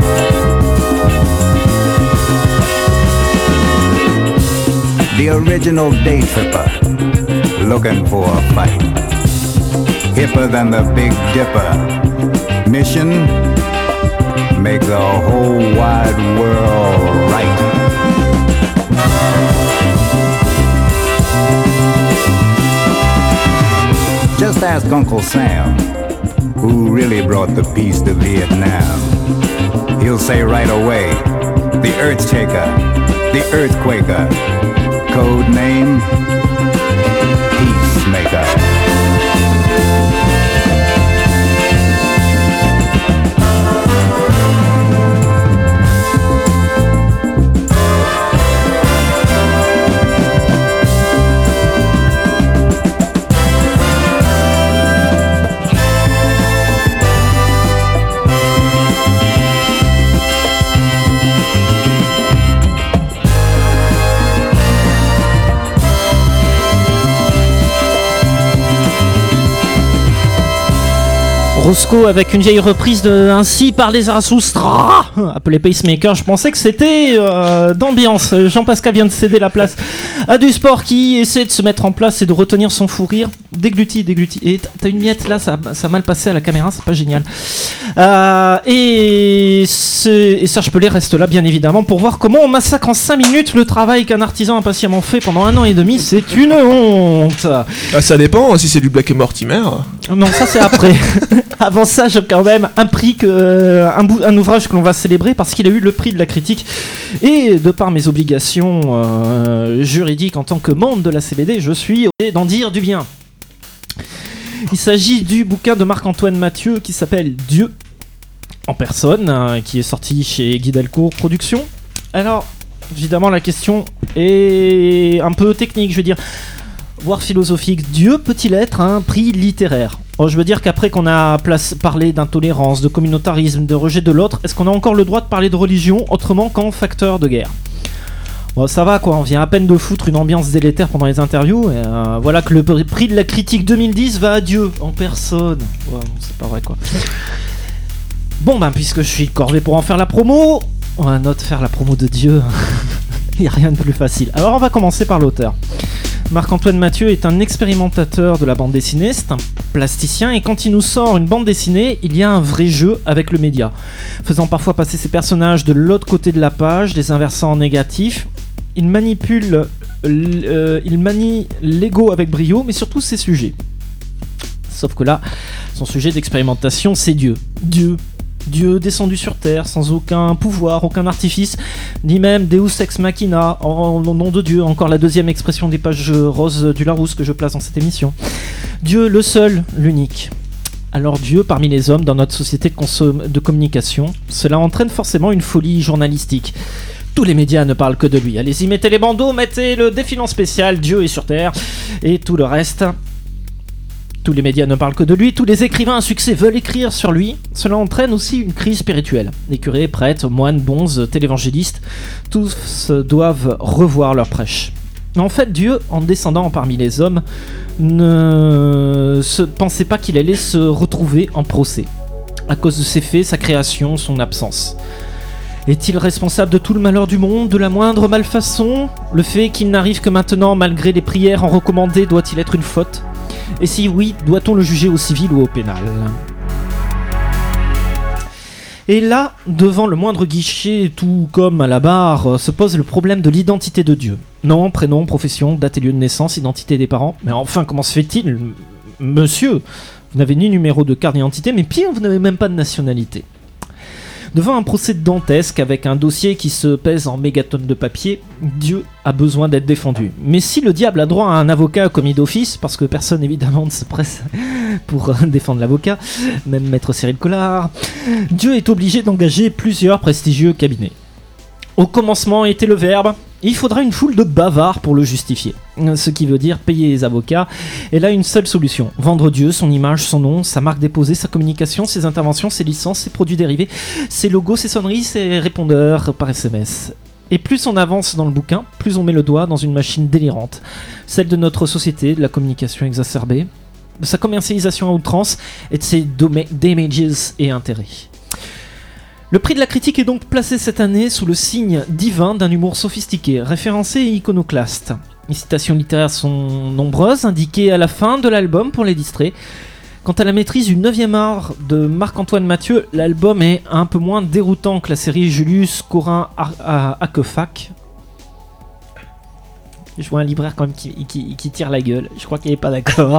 S7: The original day tripper, looking for a fight. Hipper than the Big Dipper. Mission, make the whole wide world right. Just ask Uncle Sam, who really brought the peace to Vietnam. He'll say right away, the Earthshaker, the Earthquaker, code name, Peacemaker.
S3: Roscoe avec une vieille reprise de Ainsi par les Zarathustra, appelé Pacemaker. Je pensais que c'était d'ambiance. Jean-Pascal vient de céder la place à du sport qui essaie de se mettre en place et de retenir son fou rire. Déglutis. Et t'as une miette là, ça a mal passé à la caméra, c'est pas génial. Et Serge Pelé reste là bien évidemment pour voir comment on massacre en 5 minutes le travail qu'un artisan a patiemment fait pendant 1 an et demi. C'est une honte.
S1: Ça dépend si c'est du Black et Mortimer.
S3: Non, ça c'est après. Avant ça, j'ai quand même un ouvrage que l'on va célébrer parce qu'il a eu le prix de la critique. Et de par mes obligations juridiques en tant que membre de la CBD, je suis obligé d'en dire du bien. Il s'agit du bouquin de Marc-Antoine Mathieu qui s'appelle Dieu en personne, qui est sorti chez Guy Delcourt Productions. Alors, évidemment, la question est un peu technique, je veux dire, voire philosophique. Dieu peut-il être un prix littéraire ? Je veux dire qu'après qu'on a parlé d'intolérance, de communautarisme, de rejet de l'autre, est-ce qu'on a encore le droit de parler de religion autrement qu'en facteur de guerre ? Bon, ça va quoi, on vient à peine de foutre une ambiance délétère pendant les interviews. Et voilà que le prix de la critique 2010 va à Dieu en personne. Ouais, c'est pas vrai quoi. Bon puisque je suis corvé pour en faire la promo, on va faire la promo de Dieu. Il n'y a rien de plus facile. Alors on va commencer par l'auteur. Marc-Antoine Mathieu est un expérimentateur de la bande dessinée, c'est un plasticien, et quand il nous sort une bande dessinée, il y a un vrai jeu avec le média, faisant parfois passer ses personnages de l'autre côté de la page, les inversant en négatif. Il manie l'ego avec brio, mais surtout ses sujets. Sauf que là, son sujet d'expérimentation, c'est Dieu. Dieu descendu sur Terre, sans aucun pouvoir, aucun artifice, ni même Deus Ex Machina, en nom de Dieu, encore la deuxième expression des pages roses du Larousse que je place dans cette émission. Dieu, le seul, l'unique. Alors Dieu parmi les hommes dans notre société de communication, cela entraîne forcément une folie journalistique. Tous les médias ne parlent que de lui. Allez-y, mettez les bandeaux, mettez le défilant spécial, Dieu est sur Terre, et tout le reste. Tous les médias ne parlent que de lui, tous les écrivains à succès veulent écrire sur lui. Cela entraîne aussi une crise spirituelle. Les curés, prêtres, moines, bonzes, télévangélistes, tous doivent revoir leur prêche. En fait, Dieu, en descendant parmi les hommes, ne se pensait pas qu'il allait se retrouver en procès. À cause de ses faits, sa création, son absence. Est-il responsable de tout le malheur du monde, de la moindre malfaçon ? Le fait qu'il n'arrive que maintenant, malgré les prières en recommandé, doit-il être une faute ? Et si oui, doit-on le juger au civil ou au pénal ? Et là, devant le moindre guichet, tout comme à la barre, se pose le problème de l'identité de Dieu. Nom, prénom, profession, date et lieu de naissance, identité des parents. Mais enfin, comment se fait-il, monsieur ? Vous n'avez ni numéro de carte d'identité, mais pire, vous n'avez même pas de nationalité. Devant un procès dantesque avec un dossier qui se pèse en mégatonnes de papier, Dieu a besoin d'être défendu. Mais si le diable a droit à un avocat commis d'office, parce que personne évidemment ne se presse pour défendre l'avocat, même maître Cyril Collard, Dieu est obligé d'engager plusieurs prestigieux cabinets. Au commencement était le verbe, il faudra une foule de bavards pour le justifier. Ce qui veut dire payer les avocats. Et là, une seule solution. Vendre Dieu, son image, son nom, sa marque déposée, sa communication, ses interventions, ses licences, ses produits dérivés, ses logos, ses sonneries, ses répondeurs par SMS. Et plus on avance dans le bouquin, plus on met le doigt dans une machine délirante. Celle de notre société, de la communication exacerbée, de sa commercialisation à outrance et de ses damages et intérêts. Le prix de la critique est donc placé cette année sous le signe divin d'un humour sophistiqué, référencé et iconoclaste. Les citations littéraires sont nombreuses, indiquées à la fin de l'album pour les distraits. Quant à la maîtrise du 9e art de Marc-Antoine Mathieu, l'album est un peu moins déroutant que la série Julius Corin Hakefac. Je vois un libraire quand même qui tire la gueule. Je crois qu'il n'est pas d'accord.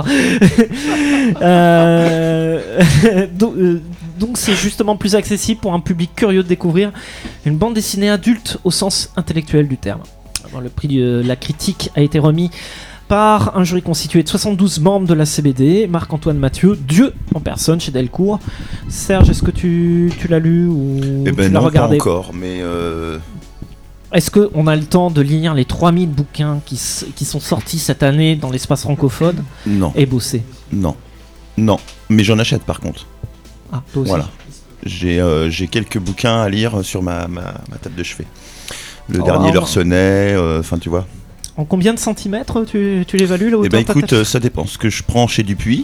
S3: Donc c'est justement plus accessible pour un public curieux de découvrir une bande dessinée adulte au sens intellectuel du terme. Alors, le prix de la critique a été remis par un jury constitué de 72 membres de la CBD, Marc-Antoine Mathieu, Dieu en personne chez Delcourt. Serge, est-ce que tu l'as lu ou tu l'as regardé ?
S4: Pas encore, mais...
S3: Est-ce qu'on a le temps de lire les 3000 bouquins qui sont sortis cette année dans l'espace francophone ?
S4: Non.
S3: Et bosser ?
S4: Non. Mais j'en achète par contre.
S3: Ah, toi aussi.
S4: Voilà. J'ai quelques bouquins à lire sur ma table de chevet. Le dernier Leursenet, enfin tu vois.
S3: En combien de centimètres tu l'évalues là ?
S4: Eh ben écoute, ça dépend. Ce que je prends chez Dupuis,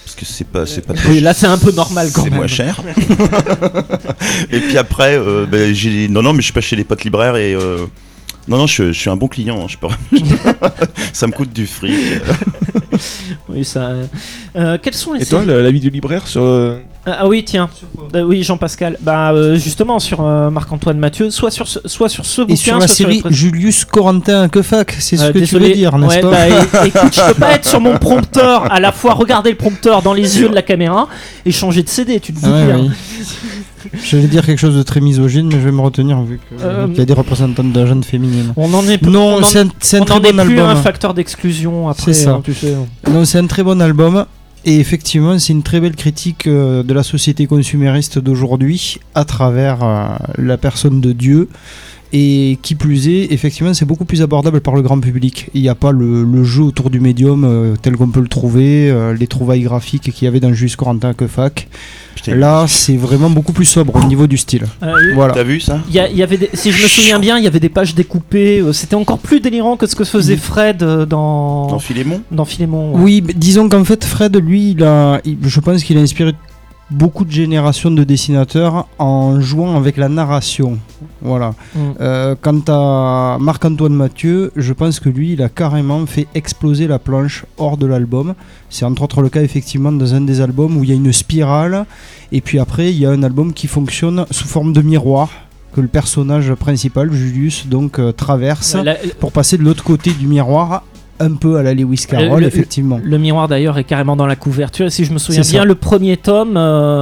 S4: parce que c'est pas
S3: Oui, là c'est un peu normal quand
S4: c'est
S3: même.
S4: moins cher. Et puis après, mais je suis pas chez les potes libraires et non, je suis un bon client. Ça me coûte du fric.
S3: Oui, ça. Quels sont les
S1: Et toi, l'avis du libraire sur.
S3: Ah oui, tiens. Oui, Jean-Pascal. Justement, sur Marc-Antoine Mathieu, soit sur ce bouquin.
S5: Et sur la série Julius Corentin Quefac, c'est ce que
S3: désolé.
S5: tu veux dire, n'est-ce pas?
S3: Écoute, je peux pas être sur mon prompteur, à la fois regarder le prompteur dans les yeux de la caméra et changer de CD, tu te dis bien.
S5: Oui. J'allais dire quelque chose de très misogyne, mais je vais me retenir vu qu'il y a des représentants de la jeune féminine.
S3: On en est
S5: Non, c'est un très bon
S3: plus
S5: album.
S3: un facteur d'exclusion après.
S5: C'est ça.
S3: Hein, tu sais.
S5: Non, c'est un très bon album. Et effectivement, c'est une très belle critique de la société consumériste d'aujourd'hui à travers la personne de Dieu. Et qui plus est, effectivement, c'est beaucoup plus abordable par le grand public. Il n'y a pas le jeu autour du médium tel qu'on peut le trouver, les trouvailles graphiques qu'il y avait dans Julius Corentin Quefac. Là, c'est vraiment beaucoup plus sobre au niveau du style. Voilà.
S4: T'as vu ça?
S3: Il y avait si je me souviens bien, il y avait des pages découpées. C'était encore plus délirant que ce que faisait Fred dans
S4: Philémon.
S3: Dans Philémon. Ouais.
S5: Oui, disons qu'en fait, Fred, lui, je pense qu'il a inspiré beaucoup de générations de dessinateurs en jouant avec la narration. Voilà. Quant à Marc-Antoine Mathieu, je pense que lui, il a carrément fait exploser la planche hors de l'album. C'est entre autres le cas effectivement dans un des albums où il y a une spirale et puis après il y a un album qui fonctionne sous forme de miroir que le personnage principal, Julius, donc traverse pour passer de l'autre côté du miroir. Un peu à la Lewis Carroll, effectivement.
S3: Le miroir d'ailleurs est carrément dans la couverture. Et si je me souviens
S5: C'est
S3: bien,
S5: ça.
S3: le premier tome,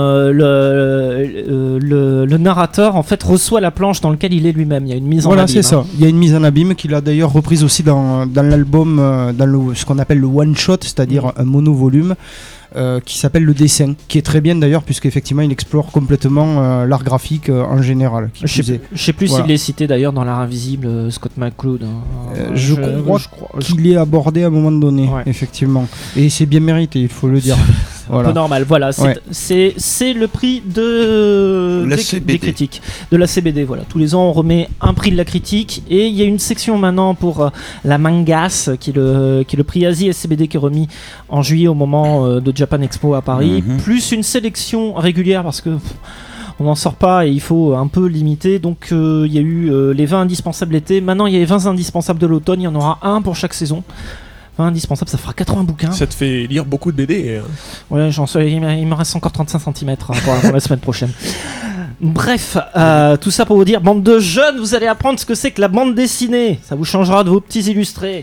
S3: le narrateur en fait reçoit la planche dans laquelle il est lui-même. Il y a une mise en abîme.
S5: Voilà, c'est ça. Il y a une mise en abîme qu'il a d'ailleurs reprise aussi dans l'album, ce qu'on appelle le one shot, c'est-à-dire un monovolume. Qui s'appelle Le Dessin, qui est très bien d'ailleurs, puisqu'effectivement il explore complètement l'art graphique en général.
S3: Je sais plus s'il est cité d'ailleurs dans L'Art Invisible, Scott McCloud.
S5: Je crois qu'il est abordé à un moment donné, effectivement. Et c'est bien mérité, il faut le dire.
S3: Un peu normal, voilà. C'est le prix des critiques, de la CBD. Voilà. Tous les ans, on remet un prix de la critique et il y a une section maintenant pour la Mangas, qui est le prix Asie SCBD qui est remis en juillet au moment de Japan Expo à Paris, plus une sélection régulière parce que on n'en sort pas et il faut un peu limiter. Donc il y a eu les 20 indispensables l'été. Maintenant, il y a les 20 indispensables de l'automne. Il y en aura un pour chaque saison. Indispensable, ça fera 80 bouquins.
S1: Ça te fait lire beaucoup de BD.
S3: Ouais, il me reste encore 35 cm pour la semaine prochaine. Bref, tout ça pour vous dire, bande de jeunes, vous allez apprendre ce que c'est que la bande dessinée. Ça vous changera de vos petits illustrés.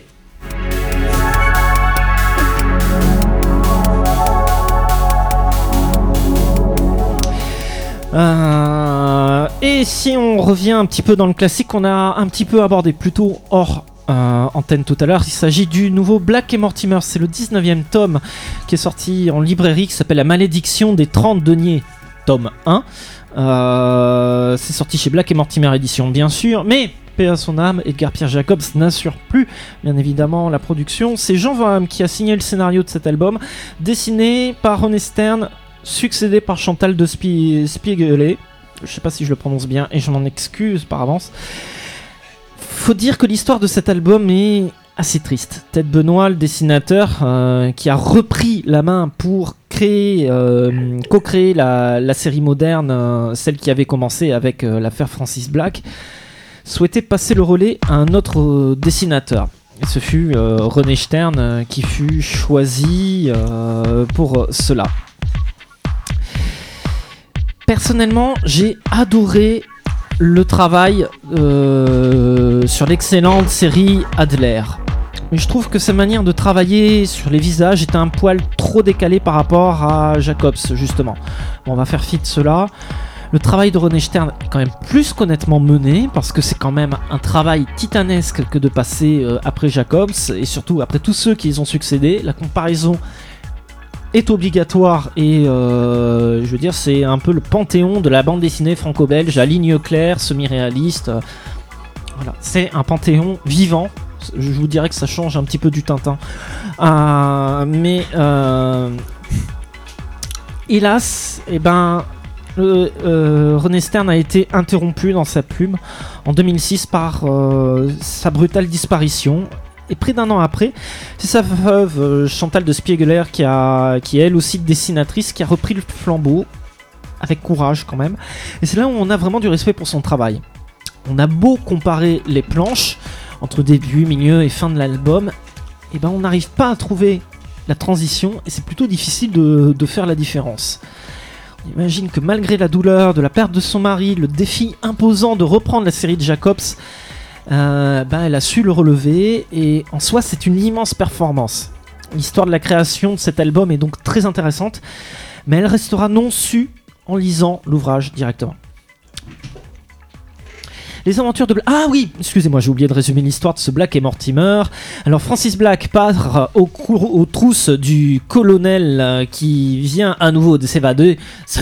S3: Et si on revient un petit peu dans le classique qu'on a un petit peu abordé plutôt hors antenne tout à l'heure, il s'agit du nouveau Black et Mortimer. C'est le 19e tome qui est sorti en librairie, qui s'appelle La Malédiction des 30 deniers, tome 1. C'est sorti chez Black et Mortimer édition bien sûr, mais paix à son âme, Edgar Pierre Jacobs n'assure plus bien évidemment la production. C'est Jean Van Hamme qui a signé le scénario de cet album, dessiné par René Stern, succédé par Chantal de Spiegelet. Je sais pas si je le prononce bien et je m'en excuse par avance. Faut dire que l'histoire de cet album est assez triste. Ted Benoît, le dessinateur, qui a repris la main pour co-créer la série moderne, celle qui avait commencé avec l'affaire Francis Black, souhaitait passer le relais à un autre dessinateur. Et ce fut René Stern qui fut choisi pour cela. Personnellement, j'ai adoré le travail sur l'excellente série Adler. Mais je trouve que sa manière de travailler sur les visages était un poil trop décalée par rapport à Jacobs, justement. Bon, on va faire fi de cela. Le travail de René Stern est quand même plus qu'honnêtement mené, parce que c'est quand même un travail titanesque que de passer après Jacobs, et surtout après tous ceux qui les ont succédé. La comparaison est obligatoire et je veux dire c'est un peu le panthéon de la bande dessinée franco-belge à ligne claire, semi-réaliste. Voilà, c'est un panthéon vivant. Je vous dirais que ça change un petit peu du Tintin. Mais hélas, René Stern a été interrompu dans sa plume en 2006 par sa brutale disparition. Et près d'un an après, c'est sa veuve Chantal de Spiegeler qui est elle aussi dessinatrice, qui a repris le flambeau avec courage quand même. Et c'est là où on a vraiment du respect pour son travail. On a beau comparer les planches entre début, milieu et fin de l'album, et ben on n'arrive pas à trouver la transition et c'est plutôt difficile de faire la différence. On imagine que malgré la douleur de la perte de son mari, le défi imposant de reprendre la série de Jacobs, elle a su le relever et en soi c'est une immense performance. L'histoire de la création de cet album est donc très intéressante, mais elle restera non sue en lisant l'ouvrage directement. Les aventures de Ah oui, excusez-moi, j'ai oublié de résumer l'histoire de ce Black et Mortimer. Alors Francis Black part aux trousses du colonel qui vient à nouveau de s'évader,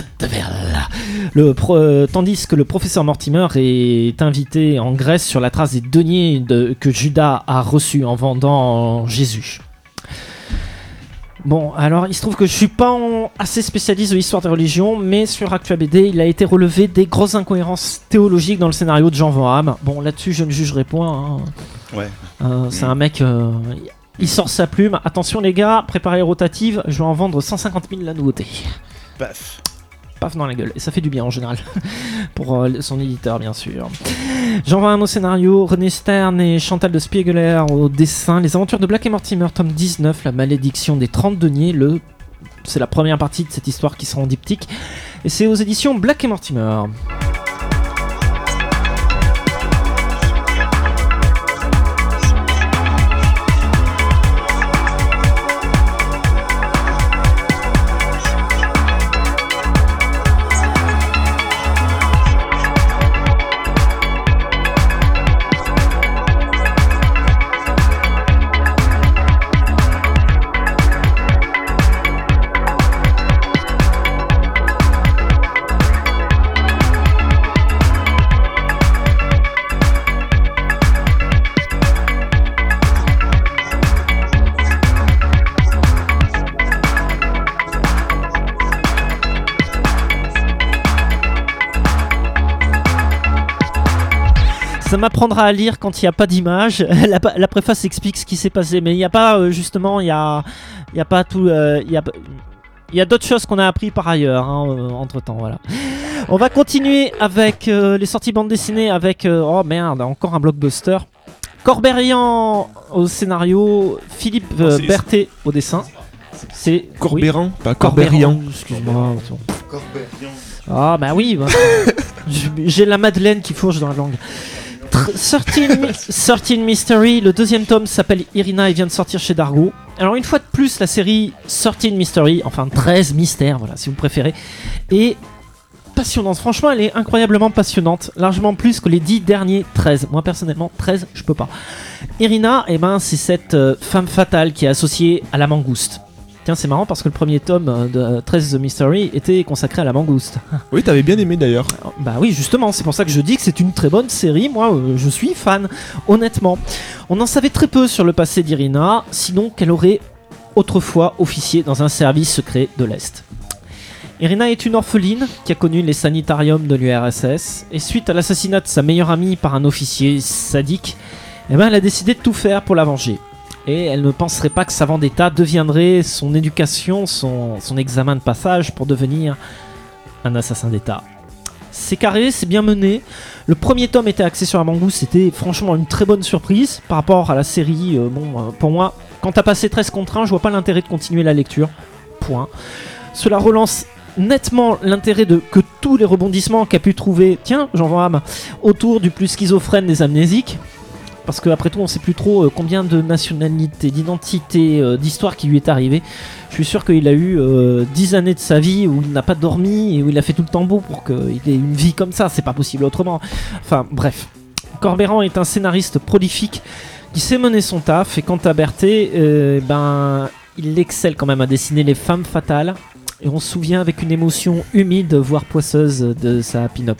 S3: tandis que le professeur Mortimer est invité en Grèce sur la trace des deniers que Judas a reçus en vendant Jésus. Bon, alors il se trouve que je suis pas assez spécialiste de l'histoire des religions, mais sur ActuABD, il a été relevé des grosses incohérences théologiques dans le scénario de Jean Vanham. Bon, là-dessus, je ne jugerai point.
S4: Ouais.
S3: C'est un mec, il sort sa plume. Attention les gars, préparez les rotatives, je vais en vendre 150 000 la nouveauté.
S4: Paf.
S3: Paf dans la gueule, et ça fait du bien en général, pour son éditeur bien sûr. Jean Vanham au scénario, René Stern et Chantal de Spiegeler au dessin, Les aventures de Black et Mortimer, tome 19, La malédiction des 30 deniers, c'est la première partie de cette histoire qui sera en diptyque, et c'est aux éditions Black et Mortimer. Ça m'apprendra à lire quand il n'y a pas d'image. La préface explique ce qui s'est passé, mais il n'y a pas justement, il y a pas tout, il y a d'autres choses qu'on a appris par ailleurs entre temps. Voilà. On va continuer avec les sorties bande dessinée avec oh merde, encore un blockbuster. Corberian au scénario, Philippe Berthet au dessin. C'est
S1: Corberian, pas Corberian.
S3: Excuse-moi. Corberian. Ah bah oui, bah. J'ai la Madeleine qui fourche dans la langue. 13 Mystery, le deuxième tome s'appelle Irina et vient de sortir chez Dargo. Alors une fois de plus, la série 13 Mystery, enfin 13 mystères, voilà, si vous préférez, est passionnante. Franchement, elle est incroyablement passionnante, largement plus que les 10 derniers 13. Moi personnellement, 13, je peux pas. Irina, c'est cette femme fatale qui est associée à la mangouste. Tiens, c'est marrant parce que le premier tome de 13 Mystery était consacré à la mangouste.
S1: Oui, t'avais bien aimé d'ailleurs.
S3: Bah oui, justement, c'est pour ça que je dis que c'est une très bonne série. Moi, je suis fan, honnêtement. On en savait très peu sur le passé d'Irina, sinon qu'elle aurait autrefois officié dans un service secret de l'Est. Irina est une orpheline qui a connu les sanitariums de l'URSS, et suite à l'assassinat de sa meilleure amie par un officier sadique, elle a décidé de tout faire pour la venger. Et elle ne penserait pas que sa vendetta deviendrait son éducation, son examen de passage pour devenir un assassin d'État. C'est carré, c'est bien mené. Le premier tome était axé sur la mangouste, c'était franchement une très bonne surprise par rapport à la série. Pour moi, quand t'as passé 13 contre 1, je vois pas l'intérêt de continuer la lecture. Point. Cela relance nettement l'intérêt que tous les rebondissements qu'a pu trouver, Jean Vanham, autour du plus schizophrène des amnésiques. Parce qu'après tout, on sait plus trop combien de nationalités, d'identités, d'histoires qui lui est arrivé. Je suis sûr qu'il a eu 10 années de sa vie où il n'a pas dormi et où il a fait tout le temps beau pour qu'il ait une vie comme ça. C'est pas possible autrement. Enfin, bref. Corberian est un scénariste prolifique qui sait mener son taf. Et quant à Berthet, il excelle quand même à dessiner les femmes fatales. Et on se souvient avec une émotion humide, voire poisseuse, de sa pin-up.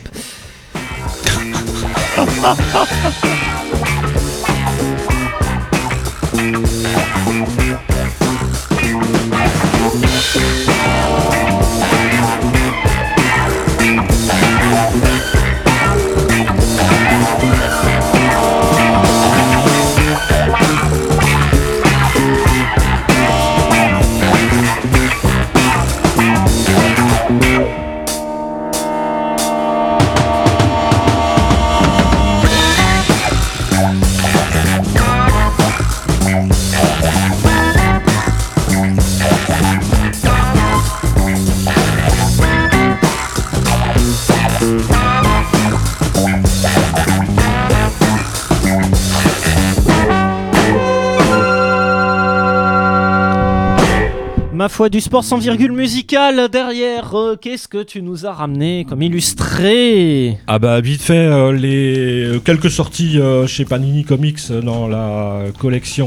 S3: fois du sport sans virgule musicale derrière. Qu'est-ce que tu nous as ramené comme illustré?
S8: Ah bah vite fait, les quelques sorties chez Panini Comics dans la collection.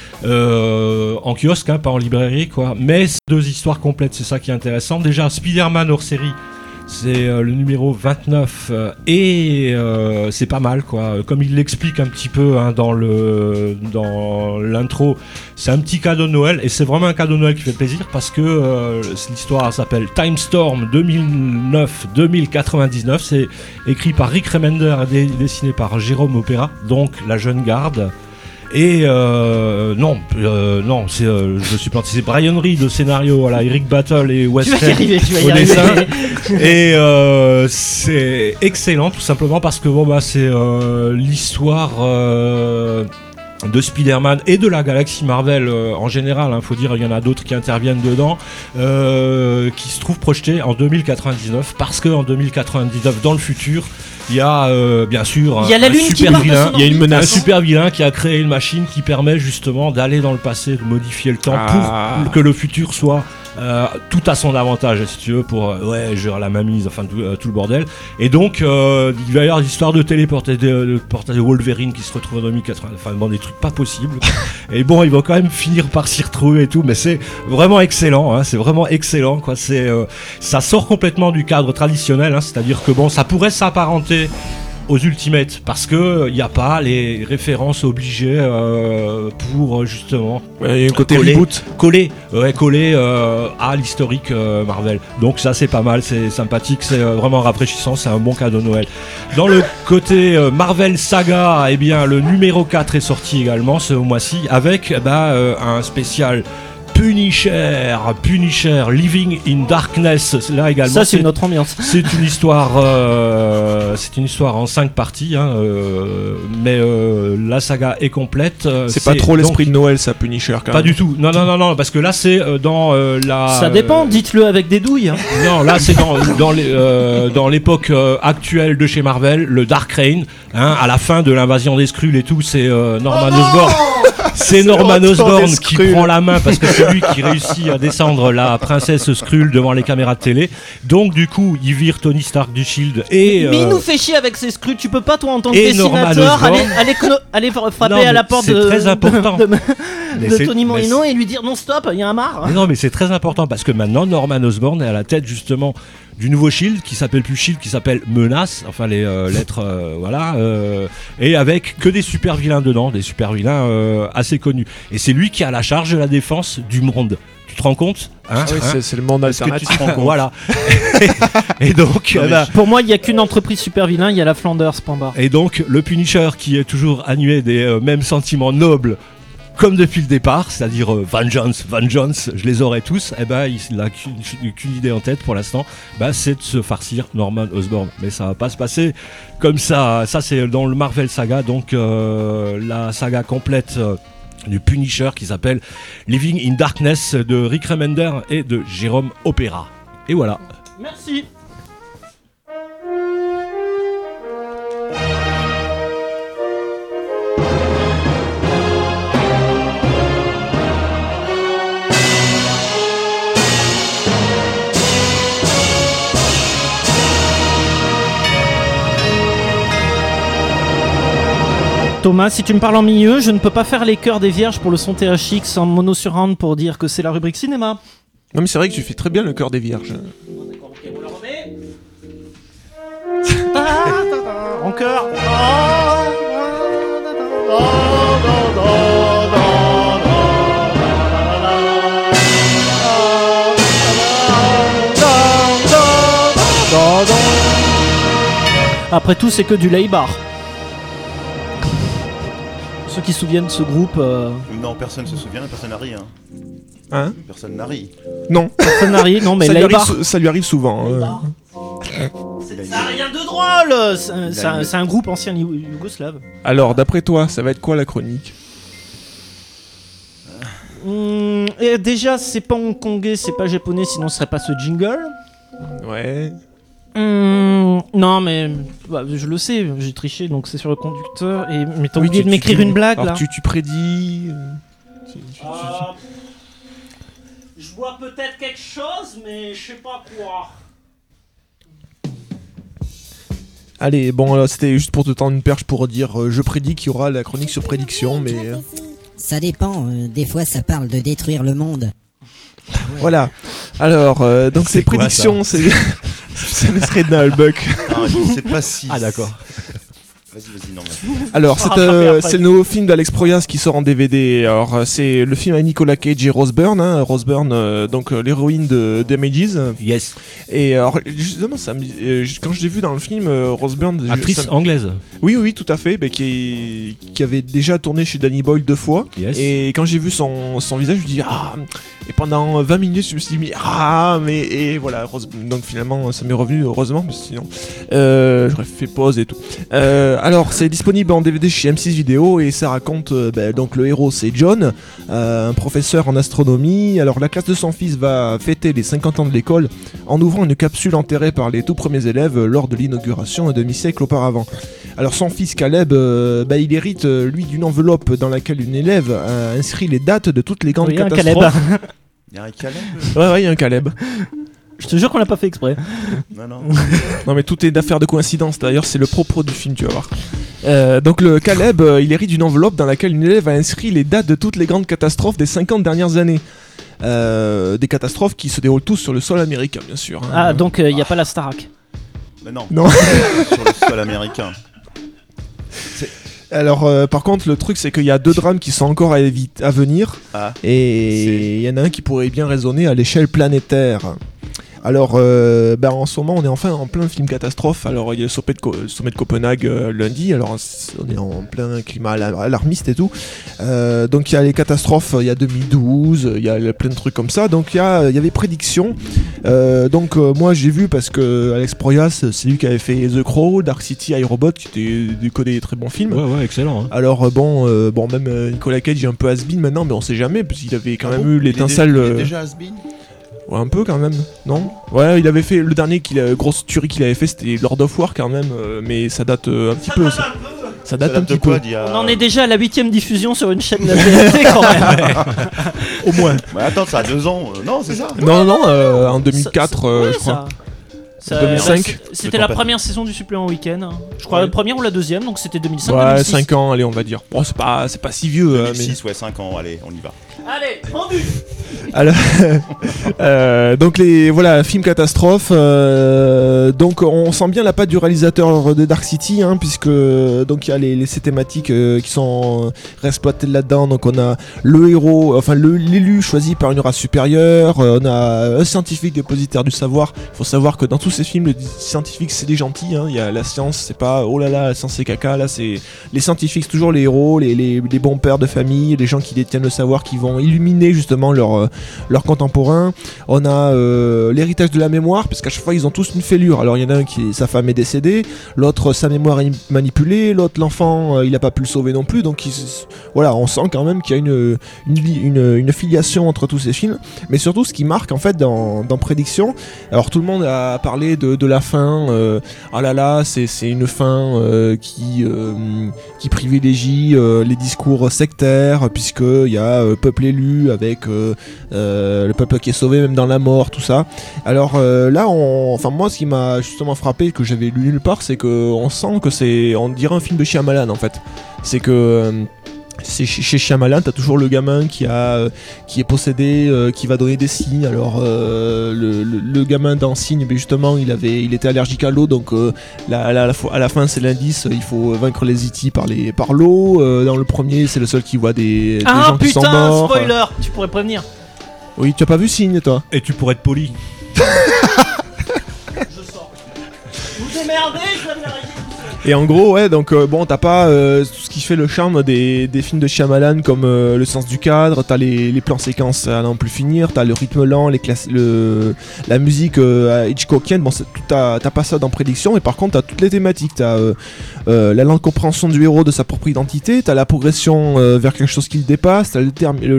S8: En kiosque, pas en librairie quoi. Mais 2 histoires complètes, c'est ça qui est intéressant. Déjà Spider-Man hors série. C'est le numéro 29 et c'est pas mal quoi. Comme il l'explique un petit peu dans l'intro, c'est un petit cadeau de Noël et c'est vraiment un cadeau de Noël qui fait plaisir parce que l'histoire s'appelle Time Storm 2009-2099. C'est écrit par Rick Remender et dessiné par Jérôme Opera, donc la jeune garde. Et non, c'est je suis planté. C'est Brian Reed au scénario, voilà, Eric Battle et Wes Craig au dessin. Et c'est excellent, tout simplement parce que c'est l'histoire de Spider-Man et de la galaxie Marvel en général. Faut dire, il y en a d'autres qui interviennent dedans, qui se trouvent projetés en 2099 parce que en 2099, dans le futur. Il y a bien sûr un super vilain, il y a une menace, un super vilain qui a créé une machine qui permet justement d'aller dans le passé, de modifier le temps pour que le futur soit tout à son avantage, si tu veux, pour gérer la mainmise, enfin tout le bordel. Et donc il va y avoir l'histoire de téléporter de Wolverine qui se retrouve en 2080, enfin des trucs pas possibles. Et bon, il va quand même finir par s'y retrouver et tout, mais c'est vraiment excellent, c'est vraiment excellent quoi. C'est ça sort complètement du cadre traditionnel, c'est-à-dire que ça pourrait s'apparenter aux Ultimates parce que il n'y a pas les références obligées pour justement
S1: il y a un côté
S8: coller à l'historique Marvel. Donc ça c'est pas mal, c'est sympathique, c'est vraiment rafraîchissant, c'est un bon cadeau de Noël. Dans le côté Marvel Saga, eh bien le numéro 4 est sorti également ce mois-ci avec un spécial Punisher, Living in Darkness. Là également,
S3: ça c'est une autre ambiance.
S8: C'est une histoire en 5 parties, mais la saga est complète.
S1: C'est pas trop l'esprit de Noël, ça, Punisher. Quand
S8: pas
S1: même.
S8: du tout. Non, parce que là c'est dans la.
S3: Ça dépend. Dites-le avec des douilles.
S8: Non, là c'est dans l'époque actuelle de chez Marvel, le Dark Reign, à la fin de l'invasion des Skrulls et tout, c'est Norman Osborn. C'est Norman Osborn qui prend la main parce que c'est lui qui réussit à descendre la princesse Skrull devant les caméras de télé. Donc du coup, il vire Tony Stark du Shield et
S3: mais il nous fait chier avec ses Skrulls. Tu peux pas toi en tant que
S8: et
S3: dessinateur aller frapper à la porte de Tony Morino et lui dire non stop, il y a un marre.
S8: Non mais c'est très important parce que maintenant Norman Osborn est à la tête justement du nouveau Shield qui s'appelle plus Shield, qui s'appelle Menace, enfin les lettres et avec que des super vilains dedans, des super vilains assez connus. Et c'est lui qui a la charge de la défense du monde. Tu te rends compte
S1: c'est le monde alternatif.
S8: Voilà. Et donc,
S3: pour moi, il n'y a qu'une entreprise super vilain, il y a la Flanders.
S8: Et donc, le Punisher qui est toujours animé des mêmes sentiments nobles. Comme depuis le départ, c'est-à-dire vengeance, je les aurai tous, il n'a qu'une idée en tête pour l'instant, c'est de se farcir Norman Osborn. Mais ça va pas se passer comme ça. Ça c'est dans le Marvel Saga, donc la saga complète du Punisher qui s'appelle Living in Darkness de Rick Remender et de Jérôme Opera. Et voilà.
S3: Merci. Thomas, si tu me parles en milieu, je ne peux pas faire les chœurs des vierges pour le son THX en mono surround pour dire que c'est la rubrique cinéma.
S1: Non mais c'est vrai que tu fais très bien le chœur des vierges.
S3: En chœur. Après tout, c'est que du lay bar. Ceux qui se souviennent de ce groupe.
S4: Non, personne ne se souvient, personne n'a ri.
S1: Hein
S4: Personne n'a ri.
S1: Non.
S3: Personne n'a ri, non, mais
S1: ça lui arrive souvent.
S3: Ça n'a rien de drôle. C'est un groupe ancien yougoslave.
S1: Alors, d'après toi, ça va être quoi la chronique?
S3: Et déjà, c'est pas hongkongais, c'est pas japonais, sinon ce serait pas ce jingle.
S1: Ouais.
S3: Non mais je le sais, j'ai triché donc c'est sur le conducteur mais t'as oublié de m'écrire une blague là.
S1: Tu prédis
S3: Je vois peut-être quelque chose, mais je sais pas quoi.
S1: Allez, bon, là, c'était juste pour te tendre une perche pour dire je prédis qu'il y aura la chronique sur prédiction, mais...
S9: Ça dépend, des fois ça parle de détruire le monde.
S1: Voilà. Alors, donc ces prédictions, c'est le serait de Nullbuck.
S4: Ah, je sais pas si...
S8: Ah d'accord.
S4: Vas-y, non.
S1: Alors, c'est le nouveau film d'Alex Proyas qui sort en DVD. Alors, c'est le film avec Nicolas Cage et Rose Byrne. Hein. Rose Byrne, donc l'héroïne de Damages.
S8: Yes.
S1: Et alors, justement, quand je l'ai vu dans le film, Rose Byrne...
S8: Actrice anglaise.
S1: Oui, tout à fait. qui avait déjà tourné chez Danny Boyle 2 fois.
S8: Yes.
S1: Et quand j'ai vu son visage, je me dis ah. Et pendant 20 minutes, je me suis dit mais et voilà. Donc finalement, ça m'est revenu heureusement, parce que sinon, j'aurais fait pause et tout. Alors, c'est disponible en DVD chez M6 Vidéo et ça raconte donc le héros, c'est John, un professeur en astronomie. Alors, la classe de son fils va fêter les 50 ans de l'école en ouvrant une capsule enterrée par les tout premiers élèves lors de l'inauguration un demi-siècle auparavant. Alors, son fils Caleb, il hérite lui d'une enveloppe dans laquelle une élève a inscrit les dates de toutes les grandes catastrophes.
S4: Il y a un Caleb.
S1: Ouais, il y a un Caleb.
S3: Je te jure qu'on l'a pas fait exprès.
S4: Non.
S1: Non, mais tout est d'affaire de coïncidence. D'ailleurs, c'est le propos du film, tu vas voir. Donc le Caleb, il hérite d'une enveloppe dans laquelle une élève a inscrit les dates de toutes les grandes catastrophes des 50 dernières années. Des catastrophes qui se déroulent tous sur le sol américain, bien sûr. Hein.
S3: Ah, donc il n'y a pas la Starac.
S4: Mais non.
S6: Sur le sol américain.
S1: Alors, par contre, le truc, c'est qu'il y a 2 drames qui sont encore à venir.
S6: Ah.
S1: Et il y en a un qui pourrait bien résonner à l'échelle planétaire. Alors, en ce moment, on est enfin en plein film catastrophe. Alors, il y a le sommet de Copenhague lundi. Alors, on est en plein climat alarmiste et tout. Donc, il y a les catastrophes. Il y a 2012. Il y a plein de trucs comme ça. Donc, il y avait prédictions. Moi, j'ai vu parce que Alex Proyas, c'est lui qui avait fait The Crow, Dark City, iRobot, qui étaient des très bons films.
S8: Ouais, excellent. Hein.
S1: Alors, même Nicolas Cage est un peu has-been maintenant, mais on sait jamais, parce qu'il avait quand même eu l'étincelle.
S6: Il est déjà has-been ?
S1: Ouais, un peu quand même, non ? Ouais, il avait fait le dernier grosse tuerie qu'il avait fait, c'était Lord of War quand même, mais ça date un petit peu. Ça date un petit peu.
S3: On en est déjà à la 8ème diffusion sur une chaîne de la TNT quand même.
S1: Au moins.
S6: Ouais, attends, ça a 2 ans. Non, c'est ça ?
S1: Non, en 2004, je crois. 2005.
S3: C'était la première saison du supplément week-end. Je crois la première ou la deuxième, donc c'était 2005.
S1: Ouais,
S3: 2006.
S1: 5 ans, allez, on va dire. Bon, c'est pas si vieux.
S6: 2006, ouais, 5 ans, allez, on y va.
S3: Allez, vendu.
S1: Alors, donc film catastrophe. Donc on sent bien la patte du réalisateur de Dark City, hein, puisque donc il y a ces thématiques qui sont exploitées là-dedans. Donc on a le héros, enfin l'élu choisi par une race supérieure. On a un scientifique dépositaire du savoir. Il faut savoir que dans tous ces films, le scientifique c'est des gentils. Hein. Il y a la science, c'est pas oh là là, la science c'est caca. Là c'est les scientifiques, c'est toujours les héros, les bons pères de famille, les gens qui détiennent le savoir, qui vont illuminer justement leurs contemporains. On a l'héritage de la mémoire, parce qu'à chaque fois ils ont tous une fêlure. Alors il y en a un qui sa femme est décédée, l'autre sa mémoire est manipulée, l'autre l'enfant il a pas pu le sauver non plus. Donc on sent quand même qu'il y a une filiation entre tous ces films. Mais surtout ce qui marque en fait dans Prédiction, alors tout le monde a parlé de la fin. Ah là là, c'est une fin qui privilégie les discours sectaires, puisque il y a peuple élu avec le peuple qui est sauvé même dans la mort, tout ça. Alors moi ce qui m'a justement frappé, que j'avais lu nulle part, c'est qu'on sent que on dirait un film de Shyamalan en fait. C'est que c'est chez Shyamalan, t'as toujours le gamin qui est possédé, qui va donner des signes. Alors le gamin dans Signe, mais justement il était allergique à l'eau, donc à la fin c'est l'indice, il faut vaincre les E.T. par l'eau. Dans le premier c'est le seul qui voit des gens qui sont morts.
S3: Ah putain, spoiler, tu pourrais prévenir.
S1: Oui, tu as pas vu Signe toi?
S8: Et tu pourrais être poli.
S3: Je sors. Vous démerdez, je vais venir arrêter.
S1: Et en gros, ouais, donc t'as pas tout ce qui fait le charme des films de Shyamalan, comme le sens du cadre, t'as les plans séquences à n'en plus finir, t'as le rythme lent, la musique Hitchcockienne. Bon, t'as pas ça dans Prédiction, et par contre t'as toutes les thématiques. T'as la lente compréhension du héros de sa propre identité, t'as la progression vers quelque chose qui le dépasse, t'as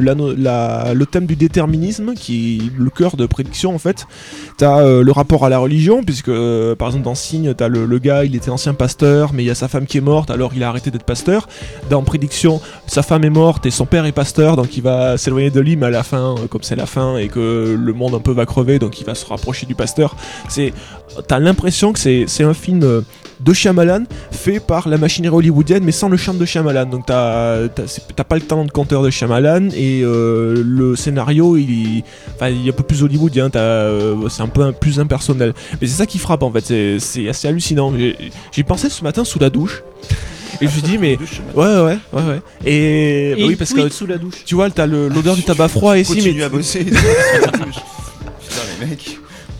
S1: le thème du déterminisme qui est le cœur de Prédiction en fait. T'as le rapport à la religion, puisque par exemple dans Signe, t'as le gars, il était ancien pasteur. pasteur, mais il y a sa femme qui est morte, alors il a arrêté d'être pasteur. Dans Prédiction, sa femme est morte et son père est pasteur, donc il va s'éloigner de lui, mais à la fin, comme c'est la fin et que le monde un peu va crever, donc il va se rapprocher du pasteur. T'as l'impression que c'est un film de Shyamalan fait par la machinerie hollywoodienne, mais sans le charme de Shyamalan. Donc t'as pas le talent de conteur de Shyamalan, et le scénario il est un peu plus hollywoodien, c'est un peu plus impersonnel. Mais c'est ça qui frappe en fait, c'est assez hallucinant. J'ai pensé ce matin sous la douche. Et je me suis dit, mais ouais. Et bah oui, parce que
S3: sous la douche.
S1: Tu vois, t'as l'odeur du tabac froid ici.
S4: Continue à bosser. Putain, les mecs.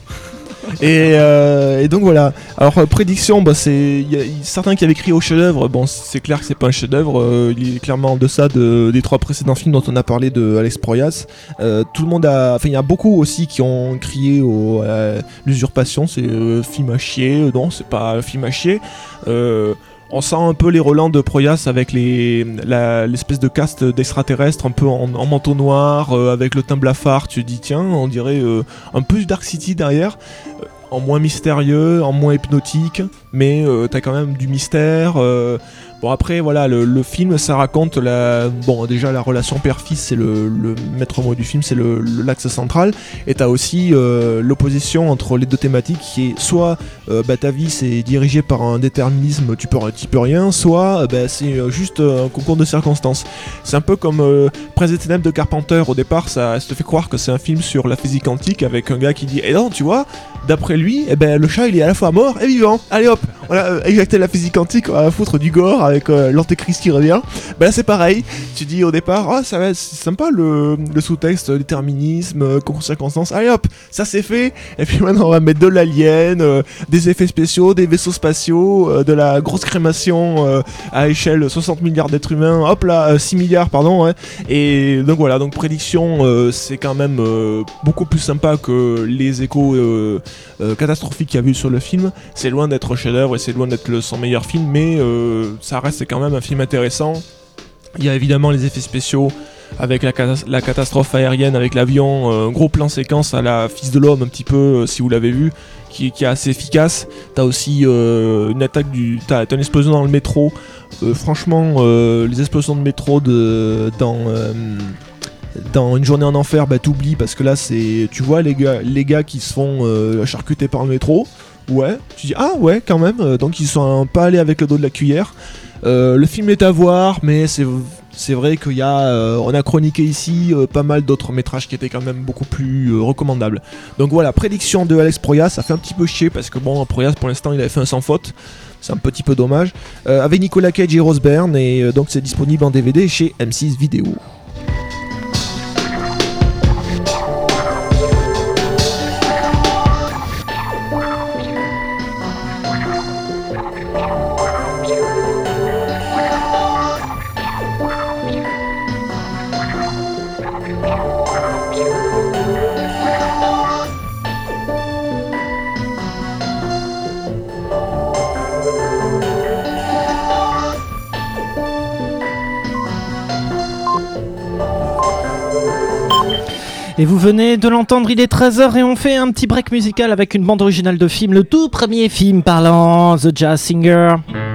S1: Et donc voilà. Alors Prédiction, il y a certains qui avaient crié au chef-d'œuvre. Bon, c'est clair que c'est pas un chef-d'œuvre. Il est clairement en deçà des 3 précédents films dont on a parlé de Alex Proyas. Tout le monde il y a beaucoup aussi qui ont crié à l'usurpation. C'est film à chier. Non, c'est pas un film à chier. On sent un peu les relents de Proyas avec l'espèce de caste d'extraterrestres un peu en manteau noir, avec le teint blafard. Tu te dis tiens, on dirait un peu du Dark City derrière, en moins mystérieux, en moins hypnotique, mais t'as quand même du mystère. Bon après voilà, le film ça raconte déjà la relation père-fils, c'est le maître mot du film, c'est l'axe central, et t'as aussi l'opposition entre les deux thématiques qui est soit ta vie c'est dirigé par un déterminisme, tu peux rien, soit c'est juste un concours de circonstances. C'est un peu comme Prince des Ténèbres de Carpenter. Au départ ça te fait croire que c'est un film sur la physique quantique avec un gars qui dit non tu vois, d'après lui le chat il est à la fois mort et vivant, allez hop, on a éjecté la physique quantique, on va foutre du gore avec l'antéchrist qui revient. Là c'est pareil, tu dis au départ ça va, c'est sympa le sous-texte, déterminisme, concours de circonstances, allez hop, ça c'est fait, et puis maintenant on va mettre de l'alien, des effets spéciaux, des vaisseaux spatiaux, de la grosse crémation à échelle 60 milliards d'êtres humains, hop là, 6 milliards pardon, ouais. Et donc voilà, donc Prédiction c'est quand même beaucoup plus sympa que les échos catastrophiques qu'il y a eu sur le film. C'est loin d'être un chef-d'œuvre et c'est loin d'être son meilleur film, mais ça reste quand même un film intéressant. Il y a évidemment les effets spéciaux avec la catastrophe aérienne avec l'avion, gros plan séquence à la Fils de l'homme un petit peu, si vous l'avez vu, qui est assez efficace. T'as aussi une attaque t'as une explosion dans le métro. Franchement, les explosions de métro dans Une journée en enfer, t'oublies, parce que là tu vois les gars qui se font charcuter par le métro. Ouais, tu dis ah ouais quand même, donc ils sont pas allés avec le dos de la cuillère. Le film est à voir, mais c'est vrai qu'il y a, on a chroniqué ici pas mal d'autres métrages qui étaient quand même beaucoup plus recommandables. Donc voilà, Prédiction de Alex Proyas, ça fait un petit peu chier parce que bon, Proyas pour l'instant il avait fait un sans faute, c'est un petit peu dommage. Avec Nicolas Cage et Rose Byrne, et donc c'est disponible en DVD chez M6 Vidéo.
S3: Et vous venez de l'entendre, il est 13h et on fait un petit break musical avec une bande originale de film, le tout premier film parlant, The Jazz Singer.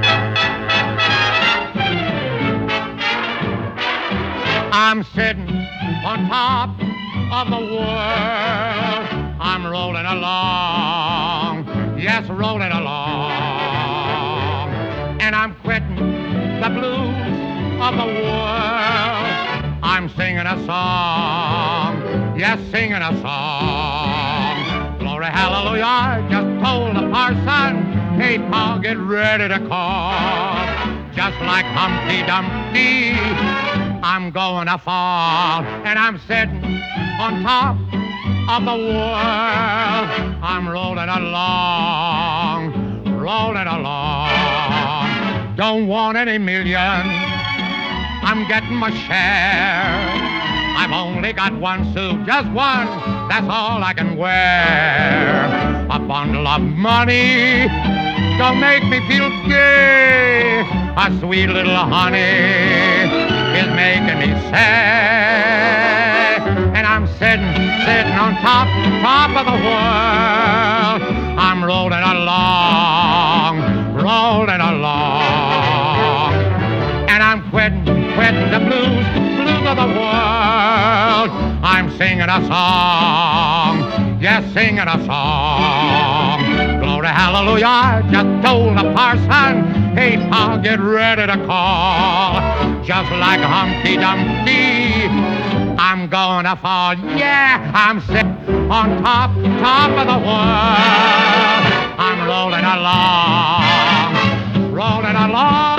S10: I'm sitting on top of the world. I'm rolling along, yes, rolling along. And I'm quitting the blues of the world. I'm singing a song, yes, singing a song. Glory, hallelujah, I just told the parson, hey, Pa, get ready to call. Just like Humpty Dumpty, I'm going to fall. And I'm sitting on top of the world. I'm rolling along, rolling along. Don't want any million, I'm getting my share. I've only got one suit, just one, that's all I can wear. A bundle of money don't make me feel gay. A sweet little honey is making me sad. And I'm sitting on top of the world. I'm rolling along, rolling along. of the world. I'm singing a song, yes, singing a song. Glory, hallelujah, I just told the parson, hey, I'll get ready to call. Just like Humpty Dumpty, I'm gonna fall, yeah, I'm sitting on top of the world. I'm rolling along, rolling along.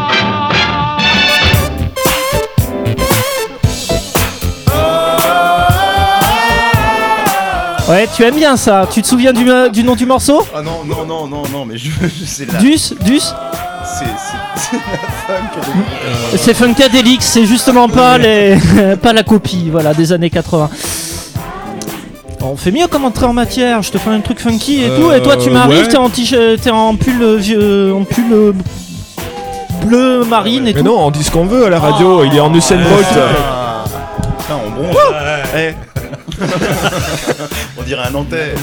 S3: Ouais, tu aimes bien ça. Tu te souviens du nom du morceau?
S4: Ah non, mais je sais là.
S3: Dus
S4: C'est la funk.
S3: C'est Funkadelic, c'est justement pas pas la copie, voilà, des années 80. On fait mieux comme entrée en matière. Je te fais un truc funky et tout, et toi tu m'arrives, ouais. T'es en pull bleu marine et
S1: mais
S3: tout.
S1: non, on dit ce qu'on veut à la radio. Il est en Usain Bolt.
S4: Putain, on bronze. Hey. On dirait un Nantais.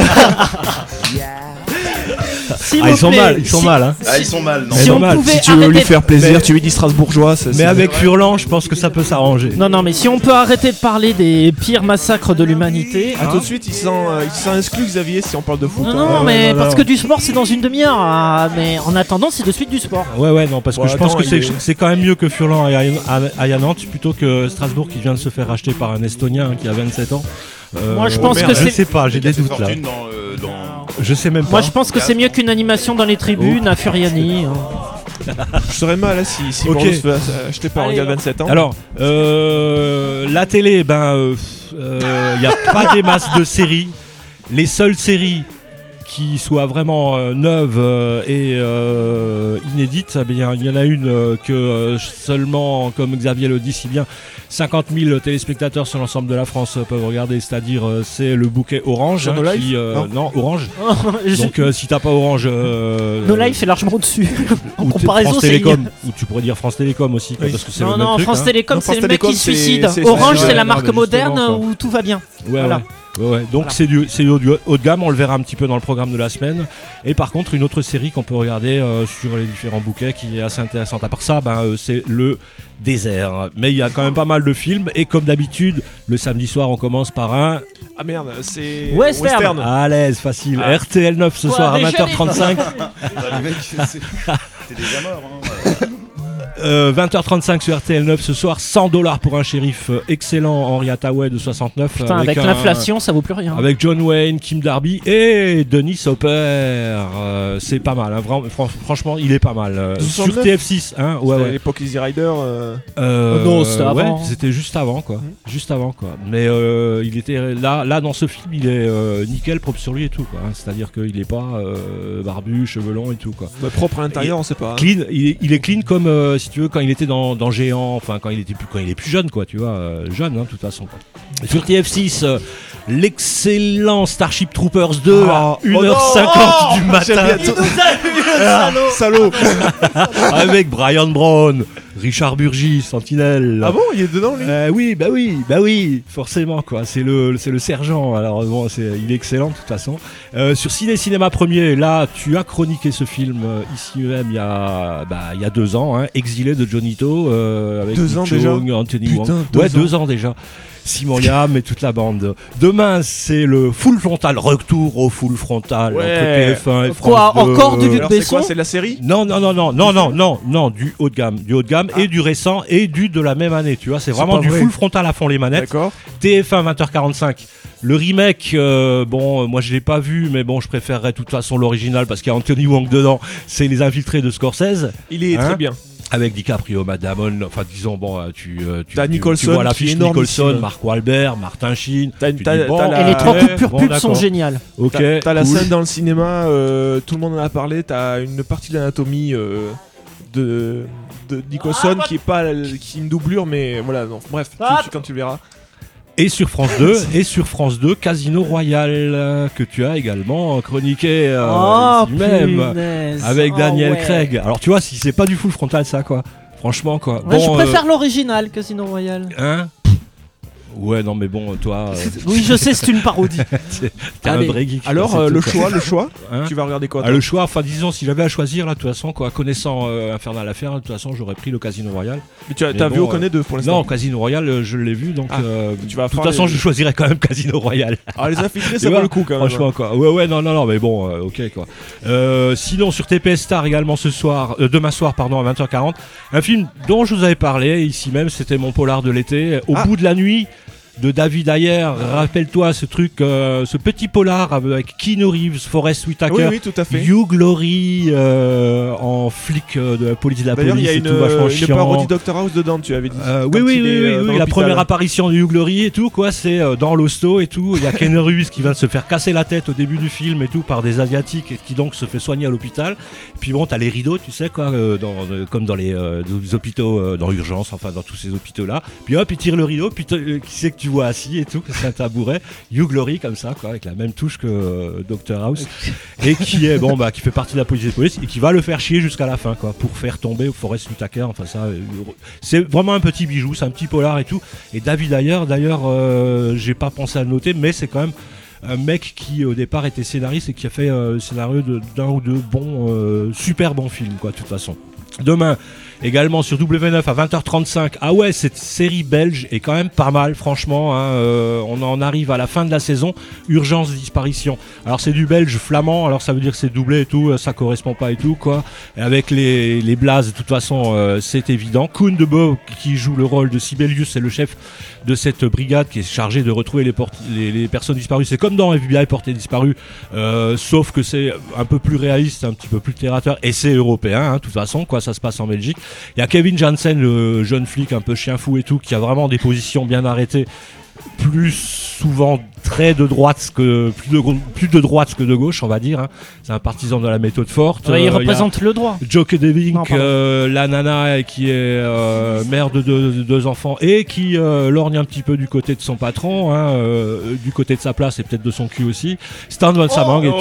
S8: Ils sont mal, hein.
S4: Ils sont mal. Non.
S1: Si tu veux lui faire plaisir, tu lui dis Strasbourgeois.
S8: Mais avec Furlan, je pense que ça peut s'arranger.
S3: Non, mais si on peut arrêter de parler des pires massacres de l'humanité.
S1: Tout de suite, il s'est exclu Xavier si on parle de foot.
S3: Non, mais parce que du sport c'est dans une demi-heure. Mais en attendant, c'est de suite du sport.
S8: Ouais, non, parce que je pense que c'est quand même mieux que Furlan à Nantes plutôt que Strasbourg qui vient de se faire racheter par un Estonien qui a 27 ans.
S3: Moi je pense que c'est.
S8: Je sais pas, j'ai des doutes là. Je sais même pas.
S3: Moi je pense que c'est mieux qu'une animation dans les tribunes à Furiani.
S1: Je serais mal si Bordeaux se fait acheter par un gars de 27 ans.
S8: Alors, la télé, il n'y a pas des masses de séries. Les seules séries qui soient vraiment neuves et inédites, il y en a une que seulement, comme Xavier le dit si bien, 50 000 téléspectateurs sur l'ensemble de la France peuvent regarder, c'est-à-dire c'est le bouquet Orange. Non, Orange. Donc si t'as pas Orange...
S3: No Life est largement au-dessus. En comparaison,
S8: France Télécom, ou tu pourrais dire France Télécom aussi, parce que c'est le même truc.
S3: France Télécom, c'est le mec qui se suicide. Orange, c'est la marque moderne où tout va bien.
S8: Voilà. Ouais. Donc c'est du haut de gamme, on le verra un petit peu dans le programme de la semaine. Et par contre, une autre série qu'on peut regarder sur les différents bouquets qui est assez intéressante. À part ça, c'est le désert. Mais il y a quand même pas mal de films. Et comme d'habitude, le samedi soir, on commence par un...
S1: Ah merde, c'est...
S3: Western.
S8: À l'aise, facile. RTL 9 ce soir à 20h35.
S4: T'es déjà mort, hein.
S8: 20h35 sur RTL 9 ce soir, $100 pour un shérif excellent, Henry Hathaway de 69.
S3: Putain, avec l'inflation, ça vaut plus rien.
S8: Avec John Wayne, Kim Darby et Denis Hopper. C'est pas mal, hein. Franchement, il est pas mal. Sur TF6, hein,
S1: ouais. À l'époque Easy Rider.
S8: Non, c'était avant. Ouais, c'était juste avant, quoi. Juste avant, quoi. Mais il était là dans ce film, il est nickel, propre sur lui et tout, quoi. C'est-à-dire qu'il est pas barbu, cheveux longs et tout, quoi.
S1: Propre à l'intérieur, on sait pas.
S8: Clean, il est clean comme si tu veux, quand il était dans Géant, enfin quand il est plus jeune, quoi, tu vois, jeune, hein, de toute façon, quoi. Sur TF6, l'excellent Starship Troopers 2 à 1h50 du matin.
S1: Salaud.
S8: Avec Brian Brown, Richard Burgi, Sentinelle.
S1: Ah bon, il est dedans lui?
S8: Oui, forcément, quoi. C'est le sergent. Alors bon, il est excellent de toute façon. Sur Cinéma Premier, là, tu as chroniqué ce film ici même il y a 2 ans, hein, Exilé de Johnny To, avec
S1: 2 ans déjà.
S8: Anthony Wong. Ouais, 2 ans déjà. Simon Yam et toute la bande. Demain, c'est le full frontal, retour au full frontal entre TF1 et France 2.
S3: Quoi, encore du Luc Besson?
S1: C'est quoi, c'est la série?
S8: Non, du haut de gamme et du récent et du de la même année, tu vois, c'est vraiment du full frontal à fond les manettes.
S1: D'accord.
S8: TF1 20h45. Le remake, moi je l'ai pas vu, mais bon, je préférerais de toute façon l'original parce qu'il y a Anthony Wong dedans. C'est Les Infiltrés de Scorsese.
S1: Il est très bien.
S8: Avec DiCaprio, Matt Damon, enfin disons, tu
S1: Nicholson,
S8: vois l'affiche, Nicholson, Mark Wahlberg, Martin Sheen.
S3: Et les 3 coups de pure pub sont géniales.
S8: Ok.
S1: T'as la scène dans le cinéma, tout le monde en a parlé, t'as une partie de l'anatomie de Nicholson qui est pas une doublure, mais voilà, non, bref, quand tu verras.
S8: Et sur France 2, Casino Royale, que tu as également chroniqué même avec Daniel Craig. Alors tu vois, si c'est pas du full frontal ça, quoi. Franchement, quoi.
S3: Ouais, bon, je préfère l'original, Casino Royale.
S8: Hein? Ouais, non, mais bon, toi.
S3: Oui, je sais, c'est une parodie.
S8: T'es un vrai geek.
S1: Alors, le choix,
S8: hein,
S1: tu vas regarder quoi
S8: le choix, enfin, disons, si j'avais à choisir, là, de toute façon, quoi, connaissant Infernal Affair, de toute façon, j'aurais pris le Casino Royale.
S1: Mais t'as vu Ocon 2 pour l'instant?
S8: Non, Casino Royale, je l'ai vu, donc.
S1: Tu vas
S8: de toute façon, je choisirais quand même Casino Royale.
S1: Ah, les infiltrés, ça vaut le coup quand même.
S8: Franchement, quoi. Ouais, non, mais bon, ok, quoi. Sinon, sur TPS Star également demain soir, à 20h40, un film dont je vous avais parlé ici même, c'était mon polar de l'été, Au bout de la nuit, de David Ayer. Rappelle-toi ce truc, ce petit polar avec Keanu Reeves, Forest Whitaker,
S1: oui, tout à fait.
S8: Hugh Laurie en flic de la police de la
S1: D'ailleurs,
S8: police.
S1: il y a une parodie Dr House dedans, tu avais dit.
S8: Oui, la première apparition de Hugh Laurie et tout, quoi, c'est dans l'hosto et tout. Il y a Keanu Reeves qui vient de se faire casser la tête au début du film et tout par des asiatiques et qui donc se fait soigner à l'hôpital. Puis bon, t'as les rideaux, tu sais quoi, comme dans les hôpitaux, dans l'urgence, enfin dans tous ces hôpitaux là. Puis hop, il tire le rideau, puis qui c'est que tu vois assis et tout, c'est un tabouret, Hugh Laurie comme ça, quoi, avec la même touche que Dr House, et qui est qui fait partie de la police et qui va le faire chier jusqu'à la fin, quoi, pour faire tomber Forest Whitaker. Enfin ça, c'est vraiment un petit bijou, c'est un petit polar et tout. Et David Ayer, d'ailleurs, j'ai pas pensé à le noter, mais c'est quand même un mec qui au départ était scénariste et qui a fait le scénario d'un ou deux super bons films, quoi, de toute façon. Demain, également sur W9 à 20h35. Ah ouais, cette série belge est quand même pas mal, franchement, hein. On en arrive à la fin de la saison. Urgence disparition. Alors c'est du belge flamand, alors ça veut dire que c'est doublé et tout, ça correspond pas et tout, quoi. Et avec les blazes, de toute façon, c'est évident. Koen de Boe, qui joue le rôle de Sibelius, c'est le chef de cette brigade qui est chargée de retrouver les personnes disparues. C'est comme dans FBI Portées disparues, sauf que c'est un peu plus réaliste, un petit peu plus terre à terre, et c'est européen, hein, de toute façon, quoi, ça se passe en Belgique. Il y a Kevin Jansen, le jeune flic un peu chien fou et tout, qui a vraiment des positions bien arrêtées, plus souvent très de droite plus de droite que de gauche, on va dire, hein. C'est un partisan de la méthode forte.
S3: Il représente le droit.
S8: Joke Devink, la nana qui est mère de deux enfants et qui lorgne un petit peu du côté de son patron, hein, du côté de sa place et peut-être de son cul aussi. Stan Van Samang et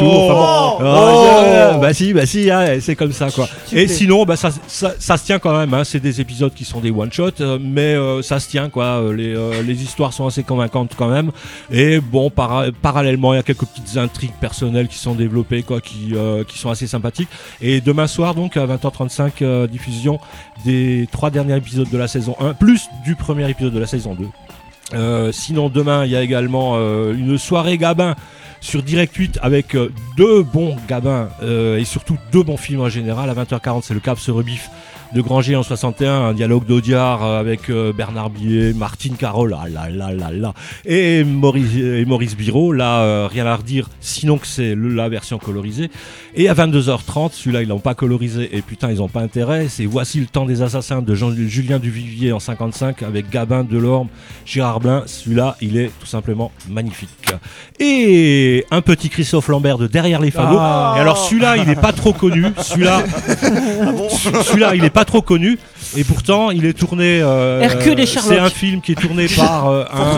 S8: tout. Bah si, hein, c'est comme ça, quoi. Et sinon, ça se tient quand même, hein. C'est des épisodes qui sont des one shot, mais ça se tient, quoi. Les histoires sont assez convaincantes quand même. Et bon, parallèlement, il y a quelques petites intrigues personnelles qui sont développées, quoi, qui sont assez sympathiques. Et demain soir, donc, à 20h35, diffusion des 3 derniers épisodes de la saison 1, plus du premier épisode de la saison 2. Sinon, demain, il y a également une soirée Gabin sur Direct 8 avec 2 bons Gabins et surtout 2 bons films en général. À 20h40, c'est Le Cap se rebiffe de Granger en 61, un dialogue d'Audiard avec Bernard Billet, Martine Carole, et Maurice Biraud, là rien à redire, sinon que c'est la version colorisée. Et à 22h30, celui-là ils l'ont pas colorisé et putain ils ont pas intérêt, c'est Voici le temps des assassins de Julien Duvivier en 55 avec Gabin, Delorme, Gérard Blin. Celui-là il est tout simplement magnifique. Et un petit Christophe Lambert de Derrière les fagots. Et alors celui-là il est pas trop connu, celui-là il est pas trop connu et pourtant il est tourné
S3: Hercule et Sherlock.
S8: c'est un film qui est tourné par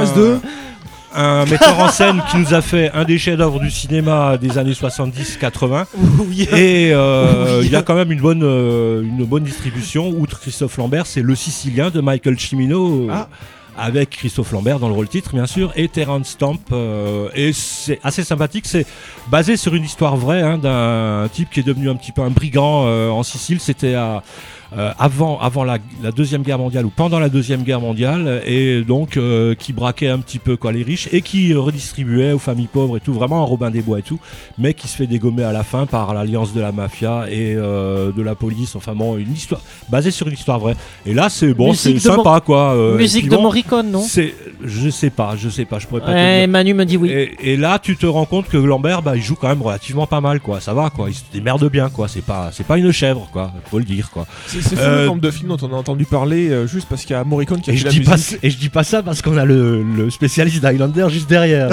S8: un metteur en scène qui nous a fait un des chefs-d'œuvre du cinéma des années 70-80 et il y a quand même une bonne distribution. Outre Christophe Lambert, c'est Le Sicilien de Michael Cimino avec Christophe Lambert dans le rôle titre bien sûr et Terence Stamp, et c'est assez sympathique. C'est basé sur une histoire vraie, hein, d'un type qui est devenu un petit peu un brigand en Sicile. C'était avant la Deuxième Guerre mondiale ou pendant la Deuxième Guerre mondiale, et donc qui braquait un petit peu, quoi, les riches et qui redistribuait aux familles pauvres et tout, vraiment un Robin des Bois et tout, mais qui se fait dégommer à la fin par l'alliance de la mafia et de la police. Enfin bon, une histoire basée sur une histoire vraie. Et là c'est bon, c'est sympa, quoi.
S3: Musique de Morricone, non?
S8: Je sais pas, je pourrais pas te dire.
S3: Manu me dit oui.
S8: Et là tu te rends compte que Lambert, il joue quand même relativement pas mal, quoi. Ça va, quoi, il se démerde bien, quoi. C'est pas une chèvre, quoi, faut le dire, quoi.
S1: C'est fou le nombre de films dont on a entendu parler juste parce qu'il y a Morricone qui a fait la musique.
S8: Et je dis pas ça parce qu'on a le spécialiste d'Highlander juste derrière.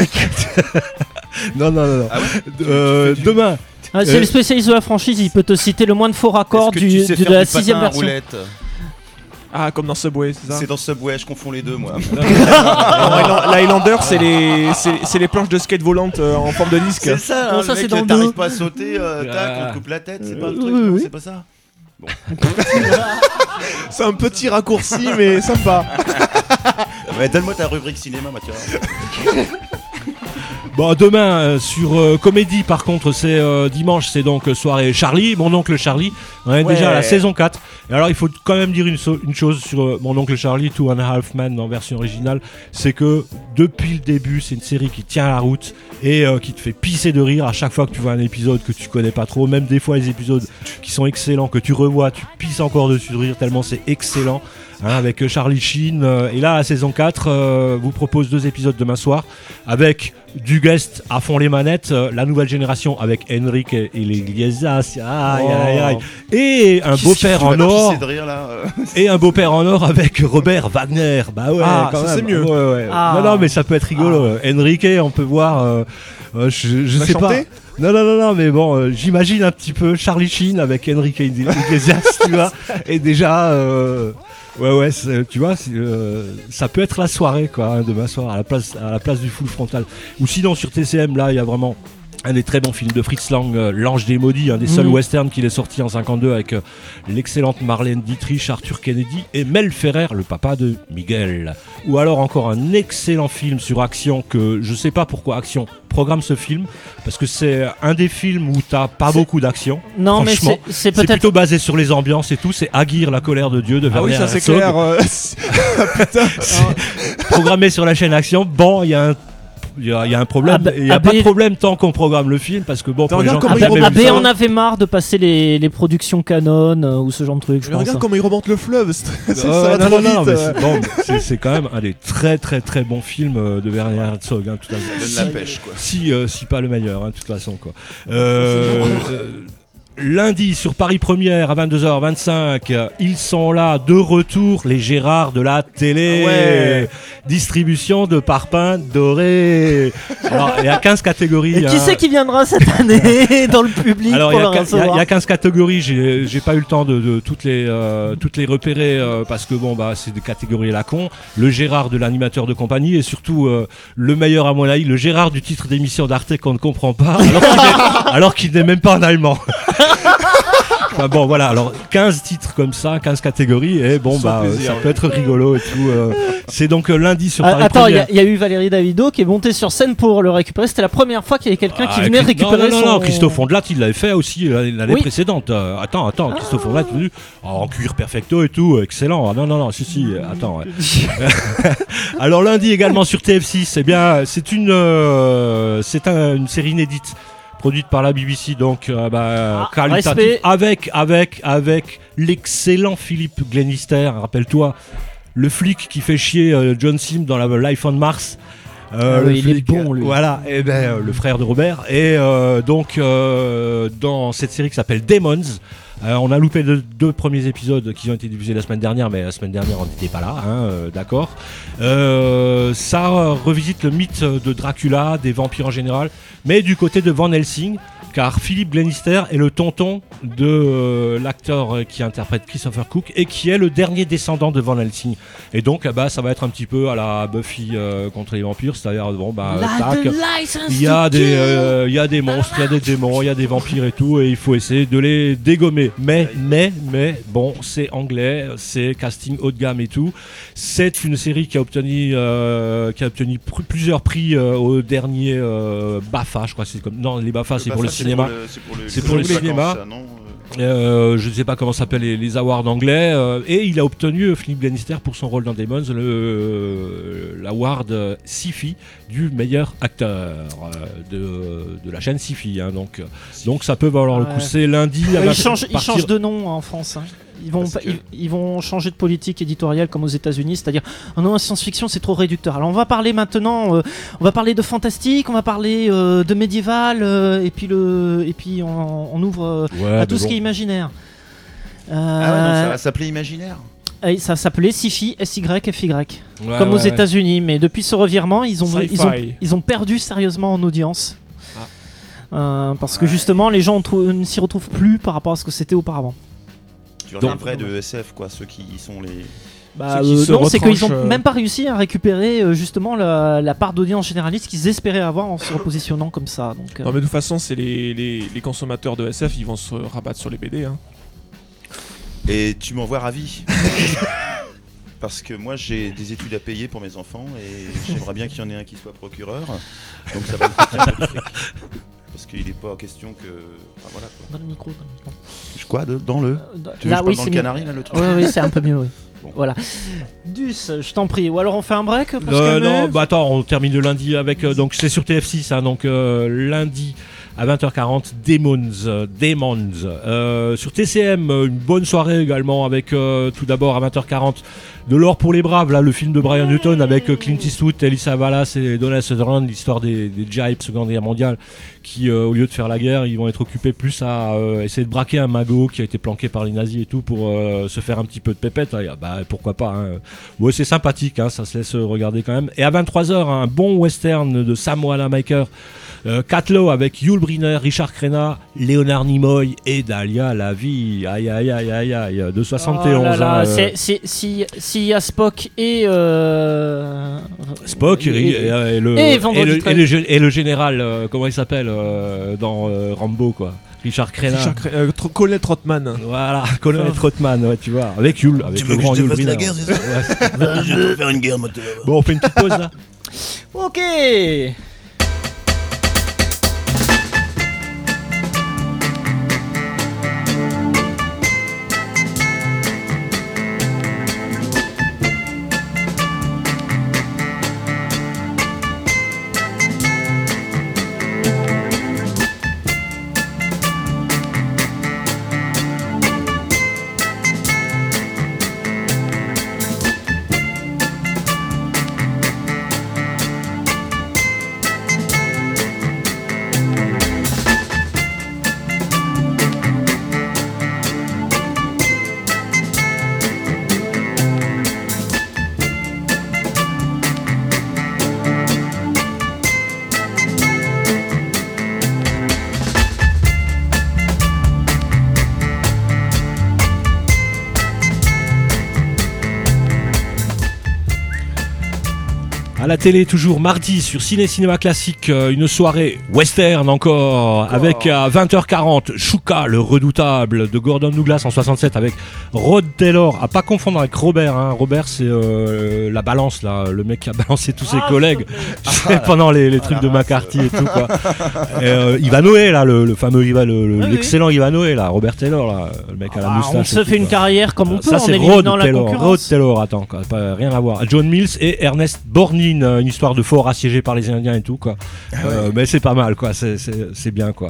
S8: Non. Ah ouais, demain.
S3: C'est le spécialiste de la franchise, il peut te citer le moins de faux raccords de la 6ème version.
S4: Roulette.
S1: Ah, comme dans Subway, c'est ça?
S4: C'est dans Subway, je confonds les deux, moi.
S1: L'Highlander, c'est les planches de skate volantes en forme de disque.
S4: C'est ça, hein,
S3: ça
S4: le
S3: c'est
S4: mec,
S3: dans le
S4: t'arrives
S3: 2.
S4: pas à sauter, tac, on te coupe la tête, c'est pas le truc, non, c'est pas ça. Bon.
S1: C'est un petit raccourci, mais sympa.
S4: Ouais, donne-moi ta rubrique cinéma, Mathieu.
S8: Bon, demain sur Comédie, par contre, c'est dimanche, c'est donc soirée Charlie, mon oncle Charlie. On est déjà à la saison 4. Et alors, il faut quand même dire une chose sur mon oncle Charlie, Two and a Half Men en version originale, c'est que depuis le début, c'est une série qui tient la route et qui te fait pisser de rire à chaque fois que tu vois un épisode que tu connais pas trop. Même des fois, les épisodes qui sont excellents, que tu revois, tu pisses encore dessus de rire tellement c'est excellent. Avec Charlie Sheen. Et là, la saison 4 vous propose 2 épisodes demain soir avec du guest à fond les manettes, la nouvelle génération avec Enrique Iglesias, et un beau-père en or. Et un beau-père en or avec Robert Wagner. Bah ouais, quand même.
S1: C'est mieux.
S8: Ouais. Non, mais ça peut être rigolo. Enrique, on peut voir. Je sais pas. Non, mais bon, j'imagine un petit peu Charlie Sheen avec Enrique Iglesias, tu vois. Et déjà. Ouais, tu vois, ça peut être la soirée, quoi, demain soir, à la place du full frontal. Ou sinon, sur TCM, là, il y a vraiment un des très bons films de Fritz Lang, L'Ange des Maudits, un des seuls westerns qu'il est sorti en 52 avec l'excellente Marlène Dietrich, Arthur Kennedy et Mel Ferrer, le papa de Miguel. Ou alors encore un excellent film sur Action que je sais pas pourquoi Action programme ce film, parce que c'est un des films où t'as pas beaucoup d'action.
S3: Non, mais c'est peut-être
S8: plutôt basé sur les ambiances et tout. C'est Aguirre, la colère de Dieu de Werner
S1: Herzog.
S8: Ah oui, ça c'est clair. Putain. Programmé sur la chaîne Action. Bon, il y a un problème. Il n'y a pas de problème tant qu'on programme le film, parce que bon, pour les gens
S3: qui on avait marre de passer les productions Canon ou ce genre de trucs.
S1: Regarde comment il remonte le fleuve.
S8: Non, mais c'est quand même un des très très très bons films de Werner Herzog. Tout à fait.
S4: Donne la pêche, quoi.
S8: Si pas le meilleur, de toute façon, quoi. Lundi sur Paris Première à 22h25, ils sont là de retour, les Gérards de la télé. Distribution de parpaings dorés. Alors il y a 15 catégories.
S3: Et qui c'est qui viendra cette année dans le public?
S8: Alors il y a 15 catégories, j'ai pas eu le temps de toutes les repérer parce que c'est des catégories à la con. Le Gérard de l'animateur de compagnie et surtout le meilleur à mon avis, le Gérard du titre d'émission d'Arte qu'on ne comprend pas alors qu'il n'est même pas en allemand. Enfin bon, voilà, alors 15 titres comme ça, 15 catégories, et bon, ça peut être rigolo et tout. C'est donc lundi sur Paris Première.
S3: Attends, il y a eu Valérie Davido qui est montée sur scène pour le récupérer. C'était la première fois qu'il y avait quelqu'un qui venait récupérer son...
S8: Non, Christophe Ondelat, il l'avait fait aussi l'année précédente. Attends, Christophe Ondelat, en cuir perfecto et tout, excellent. Non, si, attends. Ouais. Alors lundi également sur TF6, c'est une série inédite. Produite par la BBC, donc qualitative, avec l'excellent Philippe Glenister, rappelle-toi, le flic qui fait chier John Simm dans la Life on Mars.
S3: Il est bon, lui.
S8: Voilà, et le frère de Robert. Et donc dans cette série qui s'appelle Demons, on a loupé 2 premiers épisodes qui ont été diffusés la semaine dernière, mais la semaine dernière on n'était pas là, d'accord. Ça revisite le mythe de Dracula, des vampires en général, mais du côté de Van Helsing, car Philippe Glenister est le tonton de l'acteur qui interprète Christopher Cook et qui est le dernier descendant de Van Helsing. Et donc ça va être un petit peu à la Buffy contre les vampires, c'est-à-dire il y a des monstres, il y a des démons, il y a des vampires et tout, et il faut essayer de les dégommer. Mais bon, c'est anglais, c'est casting haut de gamme et tout. C'est une série qui a obtenu plusieurs prix au dernier BAFTA, je crois. Les BAFTA, c'est pour le cinéma. C'est pour le cinéma. Je ne sais pas comment s'appellent les awards anglais. Et il a obtenu, Philippe Glenister, pour son rôle dans Demons, l'award Sci-Fi du meilleur acteur de la chaîne Sci-Fi. Donc ça peut valoir le coup. C'est lundi.
S3: Ils changent de nom en France. Ils vont changer de politique éditoriale comme aux États-Unis, c'est-à-dire non, science-fiction c'est trop réducteur. Alors on va parler maintenant, on va parler de fantastique, on va parler de médiéval, et puis on ouvre à tout ce qui est imaginaire.
S4: Donc ça va s'appeler imaginaire.
S3: Ça s'appelait Sci-Fi, SY, comme aux États-Unis, mais depuis ce revirement, ils ont perdu sérieusement en audience. Parce que justement, les gens ne s'y retrouvent plus par rapport à ce que c'était auparavant.
S4: Tu reviens près de SF, quoi, ceux qui sont les...
S3: non, c'est qu'ils n'ont même pas réussi à récupérer justement la part d'audience généraliste qu'ils espéraient avoir en se repositionnant comme ça. Donc,
S1: Non, mais de toute façon, c'est les consommateurs de SF, ils vont se rabattre sur les BD. Et
S4: tu m'envoies ravi. Parce que moi j'ai des études à payer pour mes enfants et j'aimerais bien qu'il y en ait un qui soit procureur. Donc ça va me coûter un peu de fric. Parce qu'il n'est pas question que. Enfin, voilà, quoi.
S3: Dans le micro.
S4: Quoi dans le Tu veux
S3: là,
S4: que je
S3: oui,
S4: parle dans le canari là, le truc.
S3: Oui, c'est un peu mieux, oui.
S4: Bon.
S3: Voilà. Duce, je t'en prie. Ou alors on fait un break pour se calmer.
S8: Non, bah attends, on termine le lundi avec. Donc c'est sur TF6, hein, donc lundi à 20h40, Demons. Sur TCM, une bonne soirée également avec tout d'abord à 20h40 De l'or pour les braves, là, le film de Brian Newton avec Clint Eastwood, Elissa Vallas et Donald Sutherland, l'histoire des GI Seconde Guerre mondiale, qui au lieu de faire la guerre, ils vont être occupés plus à essayer de braquer un magot qui a été planqué par les nazis et tout pour se faire un petit peu de pépette. Bah pourquoi pas, hein. Ouais, c'est sympathique, hein, ça se laisse regarder quand même. Et à 23h, un bon western de Sam Wanamaker, Catlow avec Yul Brynner, Richard Crenna, Léonard Nimoy et Dahlia Lavi. Aïe aïe aïe aïe aïe, de 71 ans.
S3: S'il y a Spock et
S8: Spock et le général, comment il s'appelle dans Rambo, quoi. Richard Crenna.
S1: Colin Trotman.
S8: Voilà, Colin Trotman, ouais, tu vois. Avec Yul, avec le grand Yul Brynner.
S4: la guerre, c'est ça? Je vais te faire une guerre, moi.
S8: Bon, on fait une petite pause là.
S3: Ok.
S8: À la télé, toujours mardi sur Ciné Cinéma Classique, une soirée western encore, avec à 20h40 Shuka, le redoutable de Gordon Douglas en 67 avec Rod Taylor, à pas confondre avec Robert, hein. Robert c'est la balance là, le mec qui a balancé tous ses collègues pendant les trucs de McCarthy et tout, quoi. Ivanoé là, le fameux l'excellent Ivanoé là, Robert Taylor là, le mec à la moustache.
S3: On se fait une carrière comme on peut
S8: ça,
S3: en
S8: c'est
S3: éliminant la
S8: Taylor,
S3: concurrence.
S8: Rod Taylor, attends, quoi, pas, rien à voir. John Mills et Ernest Borgnine, une histoire de fort assiégé par les Indiens et tout, quoi. Mais c'est pas mal, quoi, c'est bien, quoi.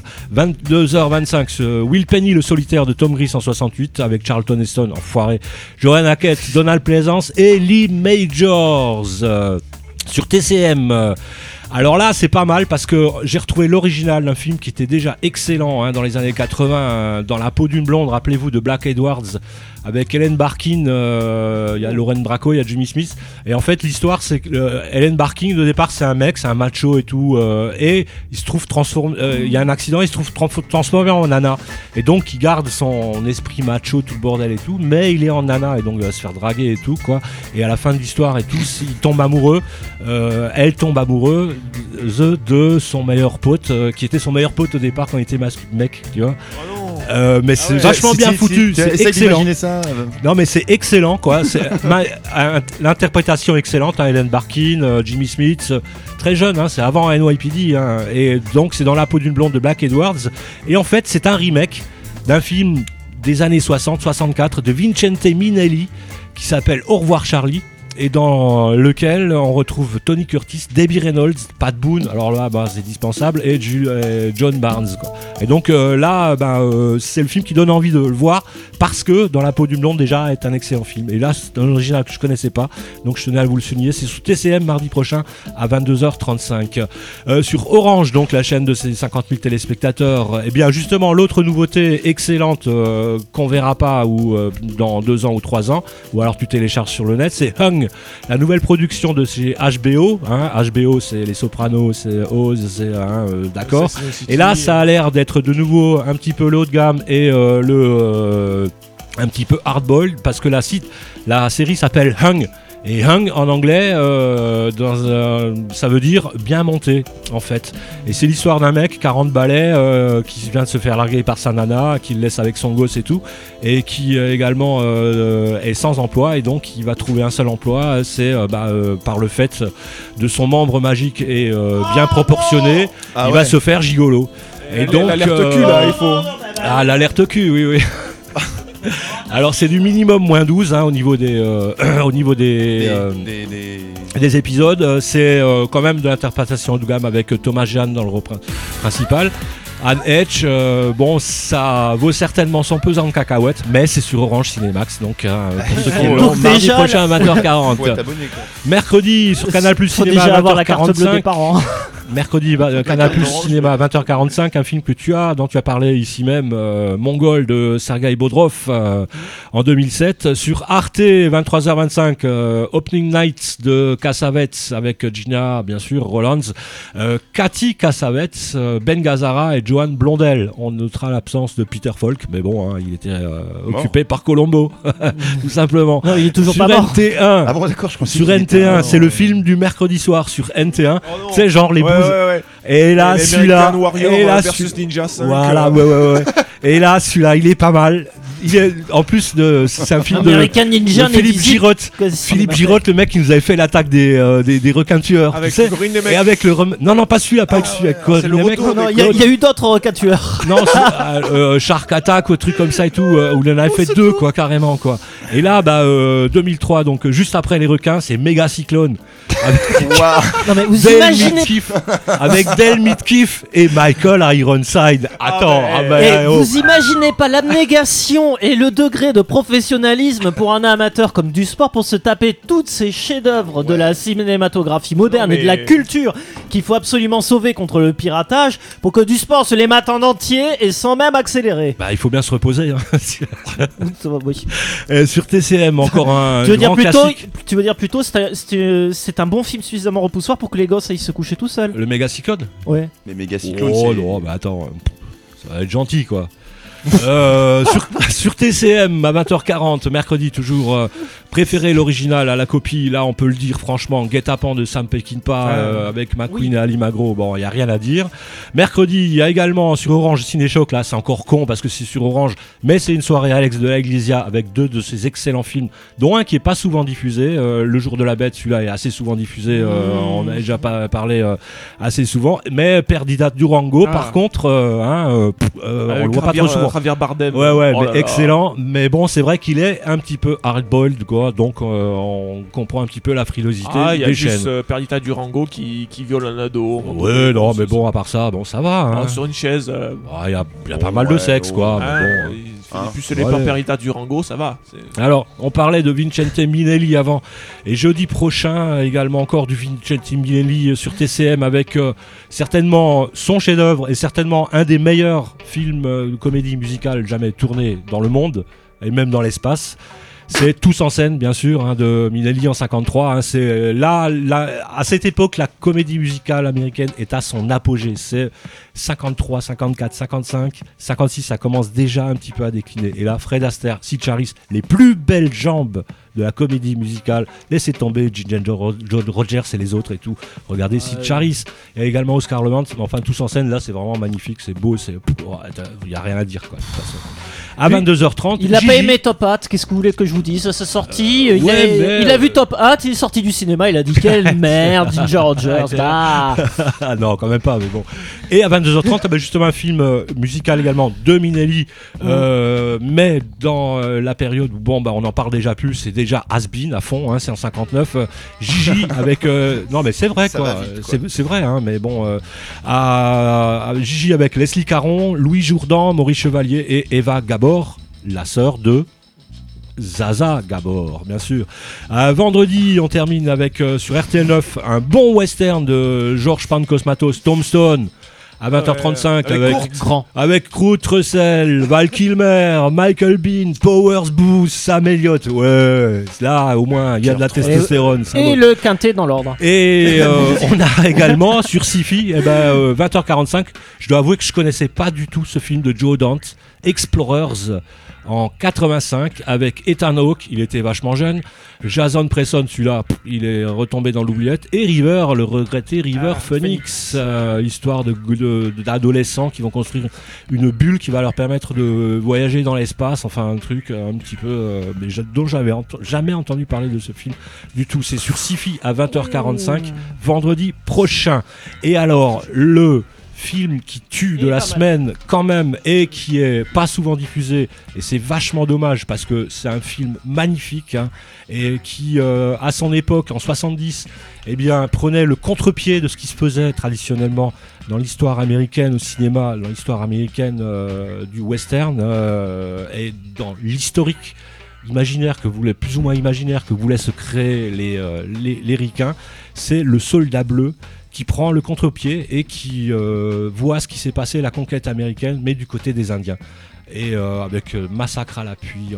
S8: 22h25, Will Penny, le solitaire de Tom Gris en 68 avec Charlton Heston, enfoiré, Joanne Hackett, Donald Pleasance et Lee Majors sur TCM. Alors là, c'est pas mal parce que j'ai retrouvé l'original d'un film qui était déjà excellent, hein, dans les années 80, dans la peau d'une blonde, rappelez-vous, de Black Edwards, avec Ellen Barkin, il y a Lauren Bracco, il y a Jimmy Smith, et en fait l'histoire c'est que Ellen Barkin au départ c'est un mec, c'est un macho et tout, et il se trouve il y a un accident, il se trouve transformé en nana, et donc il garde son esprit macho, tout le bordel et tout, mais il est en nana et donc il va se faire draguer et tout, quoi, et à la fin de l'histoire et tout, il tombe amoureux, elle tombe amoureuse de son meilleur pote, qui était son meilleur pote au départ quand il était mec, tu vois. Mais c'est vachement bien foutu, c'est excellent.
S4: Ça,
S8: non mais c'est excellent, quoi. C'est l'interprétation excellente, hein, Ellen Barkin, Jimmy Smith, très jeune, hein, c'est avant NYPD, hein, et donc c'est dans la peau d'une blonde de Black Edwards. Et en fait c'est un remake d'un film des années 60-64 de Vincente Minnelli qui s'appelle Au revoir Charlie, et dans lequel on retrouve Tony Curtis, Debbie Reynolds, Pat Boone, alors là bah, c'est dispensable, et John Barnes, quoi. Et donc là c'est le film qui donne envie de le voir parce que Dans la peau d'une blonde déjà est un excellent film, et là c'est un original que je connaissais pas, donc je tenais à vous le souligner. C'est sous TCM mardi prochain à 22h35 sur Orange, donc la chaîne de ses 50 000 téléspectateurs. Et bien justement l'autre nouveauté excellente qu'on verra pas ou dans 2 ans ou 3 ans, ou alors tu télécharges sur le net, c'est Hung, la nouvelle production de chez HBO, hein. HBO c'est Les Sopranos, c'est Oz, c'est d'accord. Et là ça a l'air d'être de nouveau un petit peu le haut de gamme et un petit peu hardball, parce que la série s'appelle Hung Et hung en anglais, ça veut dire bien monté en fait. Et c'est l'histoire d'un mec 40 balais qui vient de se faire larguer par sa nana, qui le laisse avec son gosse et tout, et qui également est sans emploi, et donc il va trouver un seul emploi, c'est par le fait de son membre magique et bien proportionné, il va se faire gigolo. Et donc
S1: l'alerte cul là, il faut.
S8: Ah, l'alerte cul, oui. Alors c'est du minimum moins 12 au niveau des épisodes. C'est quand même de l'interprétation de gamme avec Thomas Jeanne dans le rôle principal. Anne Hedge, ça vaut certainement son pesant de cacahuètes, mais c'est sur Orange Cinémax, donc pour ceux qui l'ont, mardi prochain à 20h40. Mercredi sur Canal Plus Cinéma à 20h45. Mercredi, Canal Plus Cinéma à 20h45, un film dont tu as parlé ici même, Mongol de Sergueï Bodrov en 2007. Sur Arte, 23h25, Opening Night de Cassavetes avec Gina, bien sûr, Rollins, Cathy Cassavetes, Ben Gazzara et Johan Blondel. On notera l'absence de Peter Falk, mais bon, il était occupé par Colombo, tout simplement.
S3: Non, il est toujours
S8: sur
S3: pas mort.
S8: NT1.
S6: Ah bon, d'accord, je pensais
S8: sur NT1, c'est le film du mercredi soir sur NT1. C'est genre les
S1: Ouais.
S8: Et là, celui-là,
S1: versus Ninja 5.
S8: Voilà, ouais. Et là, celui-là, il est pas mal. En plus c'est un film
S3: American Ninja
S8: de Philippe Girotte. Philippe Girotte, le mec qui nous avait fait l'attaque des requins tueurs.
S1: Avec
S8: Corinne Nemec. Et avec non, pas celui-là, pas avec celui avec Corinne Nemec.
S3: Il y a eu d'autres requins tueurs.
S8: Non, Shark Attack, ou truc comme ça et tout, où il en avait fait deux, quoi, carrément, quoi. Et là, 2003, donc juste après les requins, c'est Méga Cyclone.
S3: Non mais vous imaginez
S8: avec Del Mitkiff et Michael Ironside. Attends,
S3: vous imaginez pas l'abnégation et le degré de professionnalisme pour un amateur comme du sport pour se taper toutes ces chefs-d'œuvre de la cinématographie moderne et de la culture qu'il faut absolument sauver contre le piratage pour que du sport se les mate en entier et sans même accélérer.
S8: Il faut bien se reposer.
S3: Oui.
S8: Sur TCM, encore un grand classique.
S3: Tu veux dire plutôt c'est un bon film suffisamment repoussoir pour que les gosses aillent se coucher tout seuls.
S8: Le Méga Cyclone.
S3: Ouais.
S6: Les Méga Cyclones.
S8: Oh non, attends, ça va être gentil, quoi. Sur TCM à 20h40, mercredi toujours, préféré l'original à la copie, là on peut le dire franchement, Guet-apens de Sam Peckinpah avec McQueen et Ali Magro, bon il n'y a rien à dire. Mercredi il y a également sur Orange Ciné-Choc, là c'est encore con parce que c'est sur Orange, mais c'est une soirée Alex de la Iglesia avec deux de ses excellents films, dont un qui est pas souvent diffusé, Le Jour de la Bête, celui-là est assez souvent diffusé, on a déjà parlé assez souvent, mais Perdita Durango par contre, on le voit pas trop souvent.
S1: Javier Bardem.
S8: Ouais, mais excellent. Mais bon, c'est vrai qu'il est un petit peu hard-boiled, quoi. Donc, on comprend un petit peu la frilosité
S1: il y a
S8: des
S1: juste
S8: chaînes.
S1: Perdita Durango qui viole un ado.
S8: Ouais, non, mais bon, à part ça, bon, ça va. Hein.
S1: Sur une chaise.
S8: Il y a pas mal de sexe, quoi. Mais bon,
S1: plus les Perdita Durango, ça va.
S8: Alors, on parlait de Vincente Minelli avant. Et jeudi prochain, également encore du Vincente Minelli sur TCM avec certainement son chef-d'œuvre et certainement un des meilleurs films de comédie musicale jamais tourné dans le monde et même dans l'espace. C'est Tous en scène, bien sûr, de Minelli en 53. C'est là, à cette époque, la comédie musicale américaine est à son apogée. C'est 53, 54, 55, 56, ça commence déjà un petit peu à décliner. Et là, Fred Astaire, Sid Charisse, les plus belles jambes de la comédie musicale. Laissez tomber Ginger Rogers et les autres et tout. Regardez Sid Charisse. Il y a également Oscar Le Mans. Enfin, Tous en scène, là, c'est vraiment magnifique. C'est beau. Il n'y a rien à dire, quoi, de toute façon. À 22h30.
S3: Il n'a pas aimé Top Hat. Qu'est-ce que vous voulez que je vous dise? C'est sorti. Il a vu Top Hat. Il est sorti du cinéma. Il a dit quelle merde, Ginger Rogers.
S8: Non, quand même pas. Mais bon. Et à 22h30, justement un film musical également de Minelli, mais dans la période où on en parle déjà plus. C'est déjà Has-Been à fond. C'est en 59. Gigi avec. Non, mais c'est vrai, quoi. C'est vrai. Mais bon, Gigi avec Leslie Caron, Louis Jourdan, Maurice Chevalier et Eva Gabor, la sœur de Zaza Gabor, bien sûr. Vendredi, on termine avec sur RTL9 un bon western de Georges Pancosmatos, Tombstone. À 20h35 avec Kurt Russell, Val Kilmer, Michael Biehn, Powers Booth, Sam Elliott. Ouais, là au moins il y a de la testostérone.
S3: Et le quintet dans l'ordre.
S8: Et on a également sur Sci-Fi 20h45. Je dois avouer que je connaissais pas du tout ce film de Joe Dante, Explorers. en 85 avec Ethan Hawke, il était vachement jeune, Jason Presson, celui-là, il est retombé dans l'oubliette, et River, le regretté River Phoenix, histoire d'adolescents qui vont construire une bulle qui va leur permettre de voyager dans l'espace, enfin un truc un petit peu dont j'avais jamais entendu parler de ce film du tout. C'est sur Syfy à 20h45 vendredi prochain. Et alors le film qui tue de la semaine quand même et qui est pas souvent diffusé, et c'est vachement dommage parce que c'est un film magnifique et qui à son époque en 70 prenait le contre-pied de ce qui se faisait traditionnellement dans l'histoire américaine au cinéma, dans l'histoire américaine du western et dans l'historique imaginaire que voulait, plus ou moins imaginaire que voulaient se créer les ricains. C'est Le Soldat Bleu qui prend le contre-pied et qui voit ce qui s'est passé, la conquête américaine, mais du côté des Indiens. Et avec massacre à l'appui,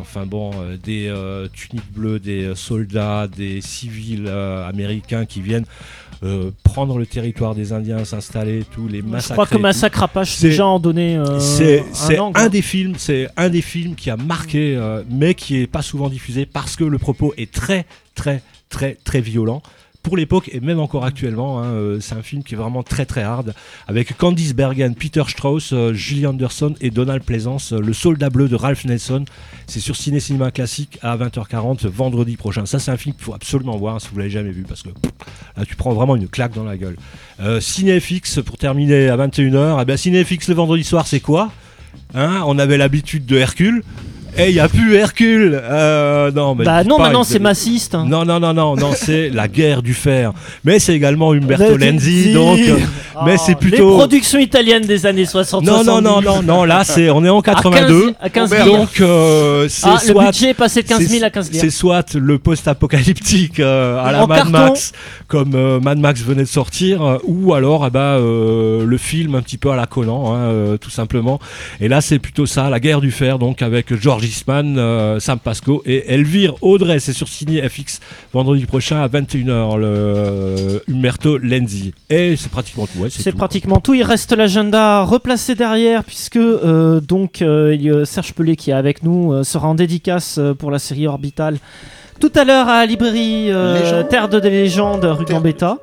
S8: des tuniques bleues, des soldats, des civils américains qui viennent prendre le territoire des Indiens, s'installer, tous les massacres.
S3: Je crois que Massacre à Apache déjà en donné
S8: c'est un des films qui a marqué, mais qui est pas souvent diffusé parce que le propos est très très très très violent. Pour l'époque et même encore actuellement, c'est un film qui est vraiment très très hard, avec Candice Bergen, Peter Strauss, Julie Anderson et Donald Pleasance. Le Soldat Bleu de Ralph Nelson, c'est sur Ciné Cinéma Classique à 20h40 vendredi prochain. Ça c'est un film qu'il faut absolument voir si vous l'avez jamais vu, parce que là tu prends vraiment une claque dans la gueule. CinéFX pour terminer à 21h. CinéFX le vendredi soir, c'est quoi on avait l'habitude de Hercule. Et il n'y a plus Hercule.
S3: Maintenant c'est massiste.
S8: Non, c'est La Guerre du Fer. Mais c'est également Umberto Lenzi, donc. Mais c'est plutôt.
S3: Les productions italiennes des années 60.
S8: Non, là on est en 82.
S3: À 15 000.
S8: Donc c'est
S3: le budget est passé de 15 000 à 15 000.
S8: C'est soit le post-apocalyptique à la Mad Max, comme Mad Max venait de sortir, ou alors le film un petit peu à la Conan, tout simplement. Et là c'est plutôt ça, La Guerre du Fer, donc avec George Eastman, Sam Pasco et Elvire Audrey. C'est sur Ciné FX vendredi prochain à 21h, le Umberto Lenzi. Et c'est pratiquement tout.
S3: C'est pratiquement tout. Il reste l'agenda replacé derrière, puisque Serge Pelé qui est avec nous sera en dédicace pour la série Orbital tout à l'heure à la librairie Terre de des légendes, rue Gambetta.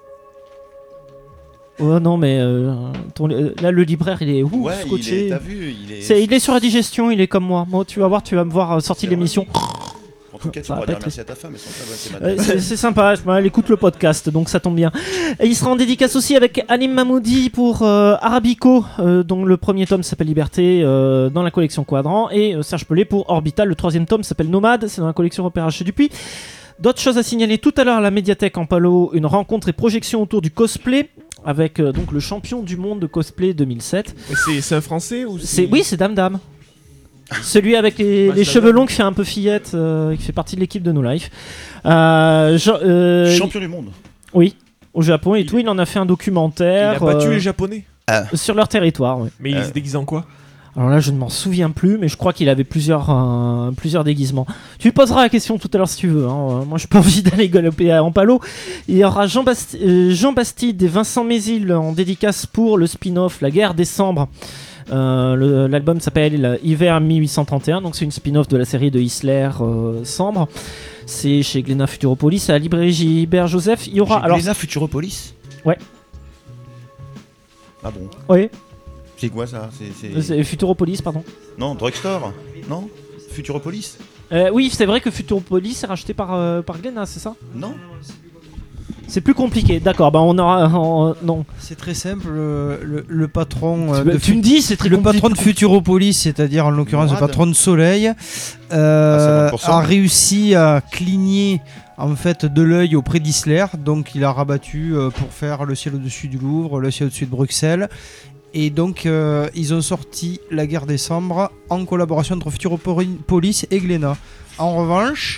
S3: Oh non, mais là le libraire il est scotché. Il est sur la digestion, il est comme moi. Bon, tu vas voir, tu vas me voir sortir de l'émission.
S4: En tout cas, tu pourras dire merci à ta femme,
S3: c'est sympa, elle écoute le podcast, donc ça tombe bien. Et il sera en dédicace aussi avec Alim Mahmoudi pour Arabico, dont le premier tome s'appelle Liberté, dans la collection Quadrant, et Serge Pelé pour Orbital, le troisième tome s'appelle Nomade, c'est dans la collection Repérage chez Dupuis. D'autres choses à signaler tout à l'heure à la médiathèque en Palo, une rencontre et projection autour du cosplay avec donc le champion du monde de cosplay 2007.
S1: C'est un français ou
S3: Oui, c'est Dame Dame. Celui avec les cheveux longs qui fait un peu fillette, qui fait partie de l'équipe de No Life.
S4: Champion du monde.
S3: Oui, au Japon et tout. Il en a fait un documentaire.
S1: Il a battu les Japonais
S3: sur leur territoire. Ouais.
S1: Mais il se déguise en quoi ?
S3: Alors là, je ne m'en souviens plus, mais je crois qu'il avait plusieurs déguisements. Tu lui poseras la question tout à l'heure si tu veux. Moi, je n'ai pas envie d'aller galoper en Palo. Il y aura Jean Bastide et Vincent Mézil en dédicace pour le spin-off La Guerre des Cendres. L'album s'appelle Hiver 1831, donc c'est une spin-off de la série de Hisler Sambre. C'est chez Glénat Futuropolis à la librairie Gilbert Joseph. Il y aura
S4: Glénat Futuropolis.
S3: Ouais.
S4: Ah bon.
S3: Oui.
S4: C'est quoi ça ?
S3: C'est Futuropolis, pardon.
S4: Non, Drugstore. Non, Futuropolis.
S3: Oui, c'est vrai que Futuropolis est racheté par Glénat, c'est ça ?
S4: Non.
S3: C'est plus compliqué, d'accord. On aura. Non.
S5: C'est très simple. Le patron.
S3: Tu me dis, c'est très compliqué.
S5: Le patron de Futuropolis, c'est-à-dire en l'occurrence le patron de Soleil, a réussi à cligner en fait de l'œil auprès d'Hisler. Donc il a rabattu pour faire Le ciel au-dessus du Louvre, Le ciel au-dessus de Bruxelles. Et donc ils ont sorti La Guerre des Cendres en collaboration entre Futuropolis et Glénat. En revanche,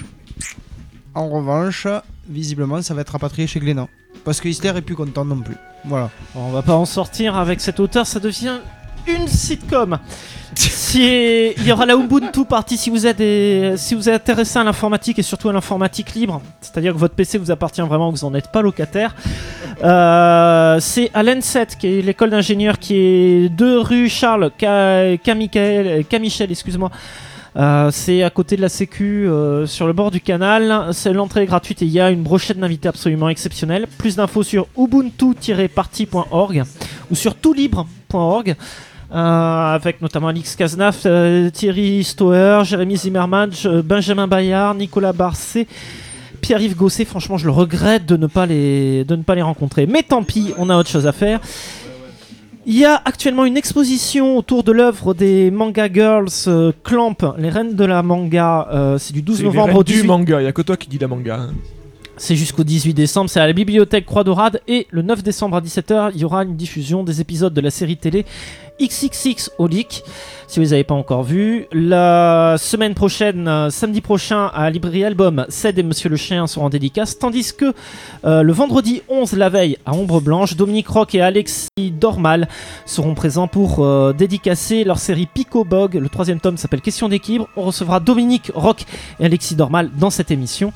S5: visiblement ça va être rapatrié chez Glénat. Parce que Hisler est plus content non plus. Voilà.
S3: On va pas en sortir avec cet auteur, ça devient une sitcom. Il y aura la Ubuntu partie si vous êtes intéressé à l'informatique et surtout à l'informatique libre, c'est-à-dire que votre PC vous appartient vraiment, que vous n'en êtes pas locataire. C'est à l'ENSET, qui est l'école d'ingénieurs qui est 2 rue Charles Camichel, C'est à côté de la Sécu, sur le bord du canal. L'entrée est gratuite et il y a une brochette d'invités absolument exceptionnelle. Plus d'infos sur ubuntu-party.org ou sur toutlibre.org. Avec notamment Alix Cazenave, Thierry Stoer, Jérémy Zimmermann, Benjamin Bayard, Nicolas Barcet, Pierre-Yves Gosset. Franchement, je le regrette de ne pas les rencontrer. Mais tant pis, on a autre chose à faire. Il y a actuellement une exposition autour de l'œuvre des Manga Girls Clamp, les reines de la manga. C'est du 12 novembre au 18...
S1: du manga, il n'y a que toi qui dis la manga. Hein.
S3: C'est jusqu'au 18 décembre, c'est à la bibliothèque Croix Dorade. Et le 9 décembre à 17h, il y aura une diffusion des épisodes de la série télé XXX Holic, si vous les avez pas encore vu. La semaine prochaine, samedi prochain, à Librairie Album, Ced et Monsieur le Chien seront en dédicace, tandis que le vendredi 11, la veille, à Ombre Blanche, Dominique Rock et Alexis Dormal seront présents pour dédicacer leur série Pico Bog. Le 3e tome s'appelle Question d'équilibre. On recevra Dominique Rock et Alexis Dormal dans cette émission.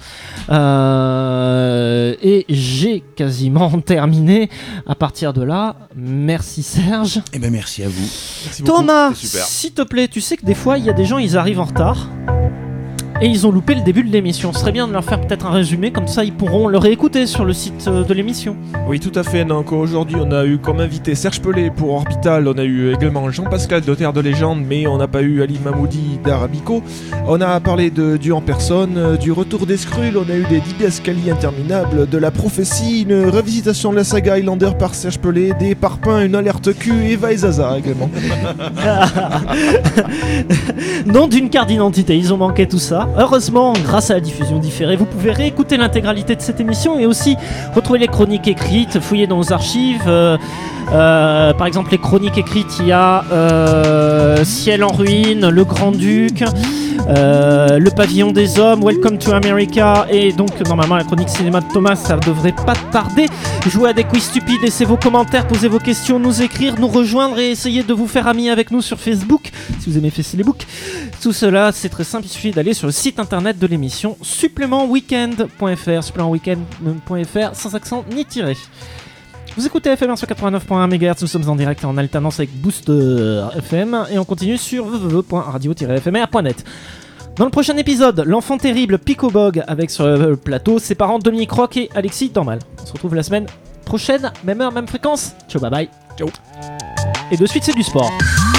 S3: Et j'ai quasiment terminé. À partir de là, merci Serge.
S6: Eh ben merci à vous.
S1: Merci
S3: Thomas,
S6: beaucoup,
S3: s'il te plaît, tu sais que des fois il y a des gens, ils arrivent en retard et ils ont loupé le début de l'émission. Ce serait bien de leur faire peut-être un résumé, comme ça ils pourront le réécouter sur le site de l'émission.
S1: Oui, tout à fait. Donc aujourd'hui, on a eu comme invité Serge Pelé pour Orbital. On a eu également Jean-Pascal de Terre de Légende, mais on n'a pas eu Ali Mahmoudi d'Arabico. On a parlé de Dieu en personne, du retour des Skrulls. On a eu des didascalies interminables, de la prophétie, une revisitation de la saga Highlander par Serge Pelé, des parpaings, une alerte cul, Eva et Zaza également.
S3: Nom d'une carte d'identité, ils ont manqué tout ça. Heureusement, grâce à la diffusion différée, vous pouvez réécouter l'intégralité de cette émission et aussi retrouver les chroniques écrites, fouiller dans nos archives. Par exemple, les chroniques écrites, il y a Ciel en ruine, Le Grand-Duc, Le Pavillon des Hommes, Welcome to America, et donc normalement la chronique cinéma de Thomas, ça devrait pas tarder. Jouez à des quiz stupides, laissez vos commentaires, posez vos questions, nous écrire, nous rejoindre et essayez de vous faire amis avec nous sur Facebook, si vous aimez Facebook. Tout cela, c'est très simple, il suffit d'aller sur le site internet de l'émission supplémentweekend.fr, supplémentweekend.fr, sans accent ni tiré. Vous écoutez FM sur 89.1 MHz, nous sommes en direct et en alternance avec Booster FM et on continue sur www.radio-fmr.net. Dans le prochain épisode, l'enfant terrible Pico Bog avec sur le plateau ses parents Dominique Rock et Alexis Dormal. On se retrouve la semaine prochaine, même heure, même fréquence. Ciao, bye bye.
S1: Ciao.
S3: Et de suite, c'est du sport.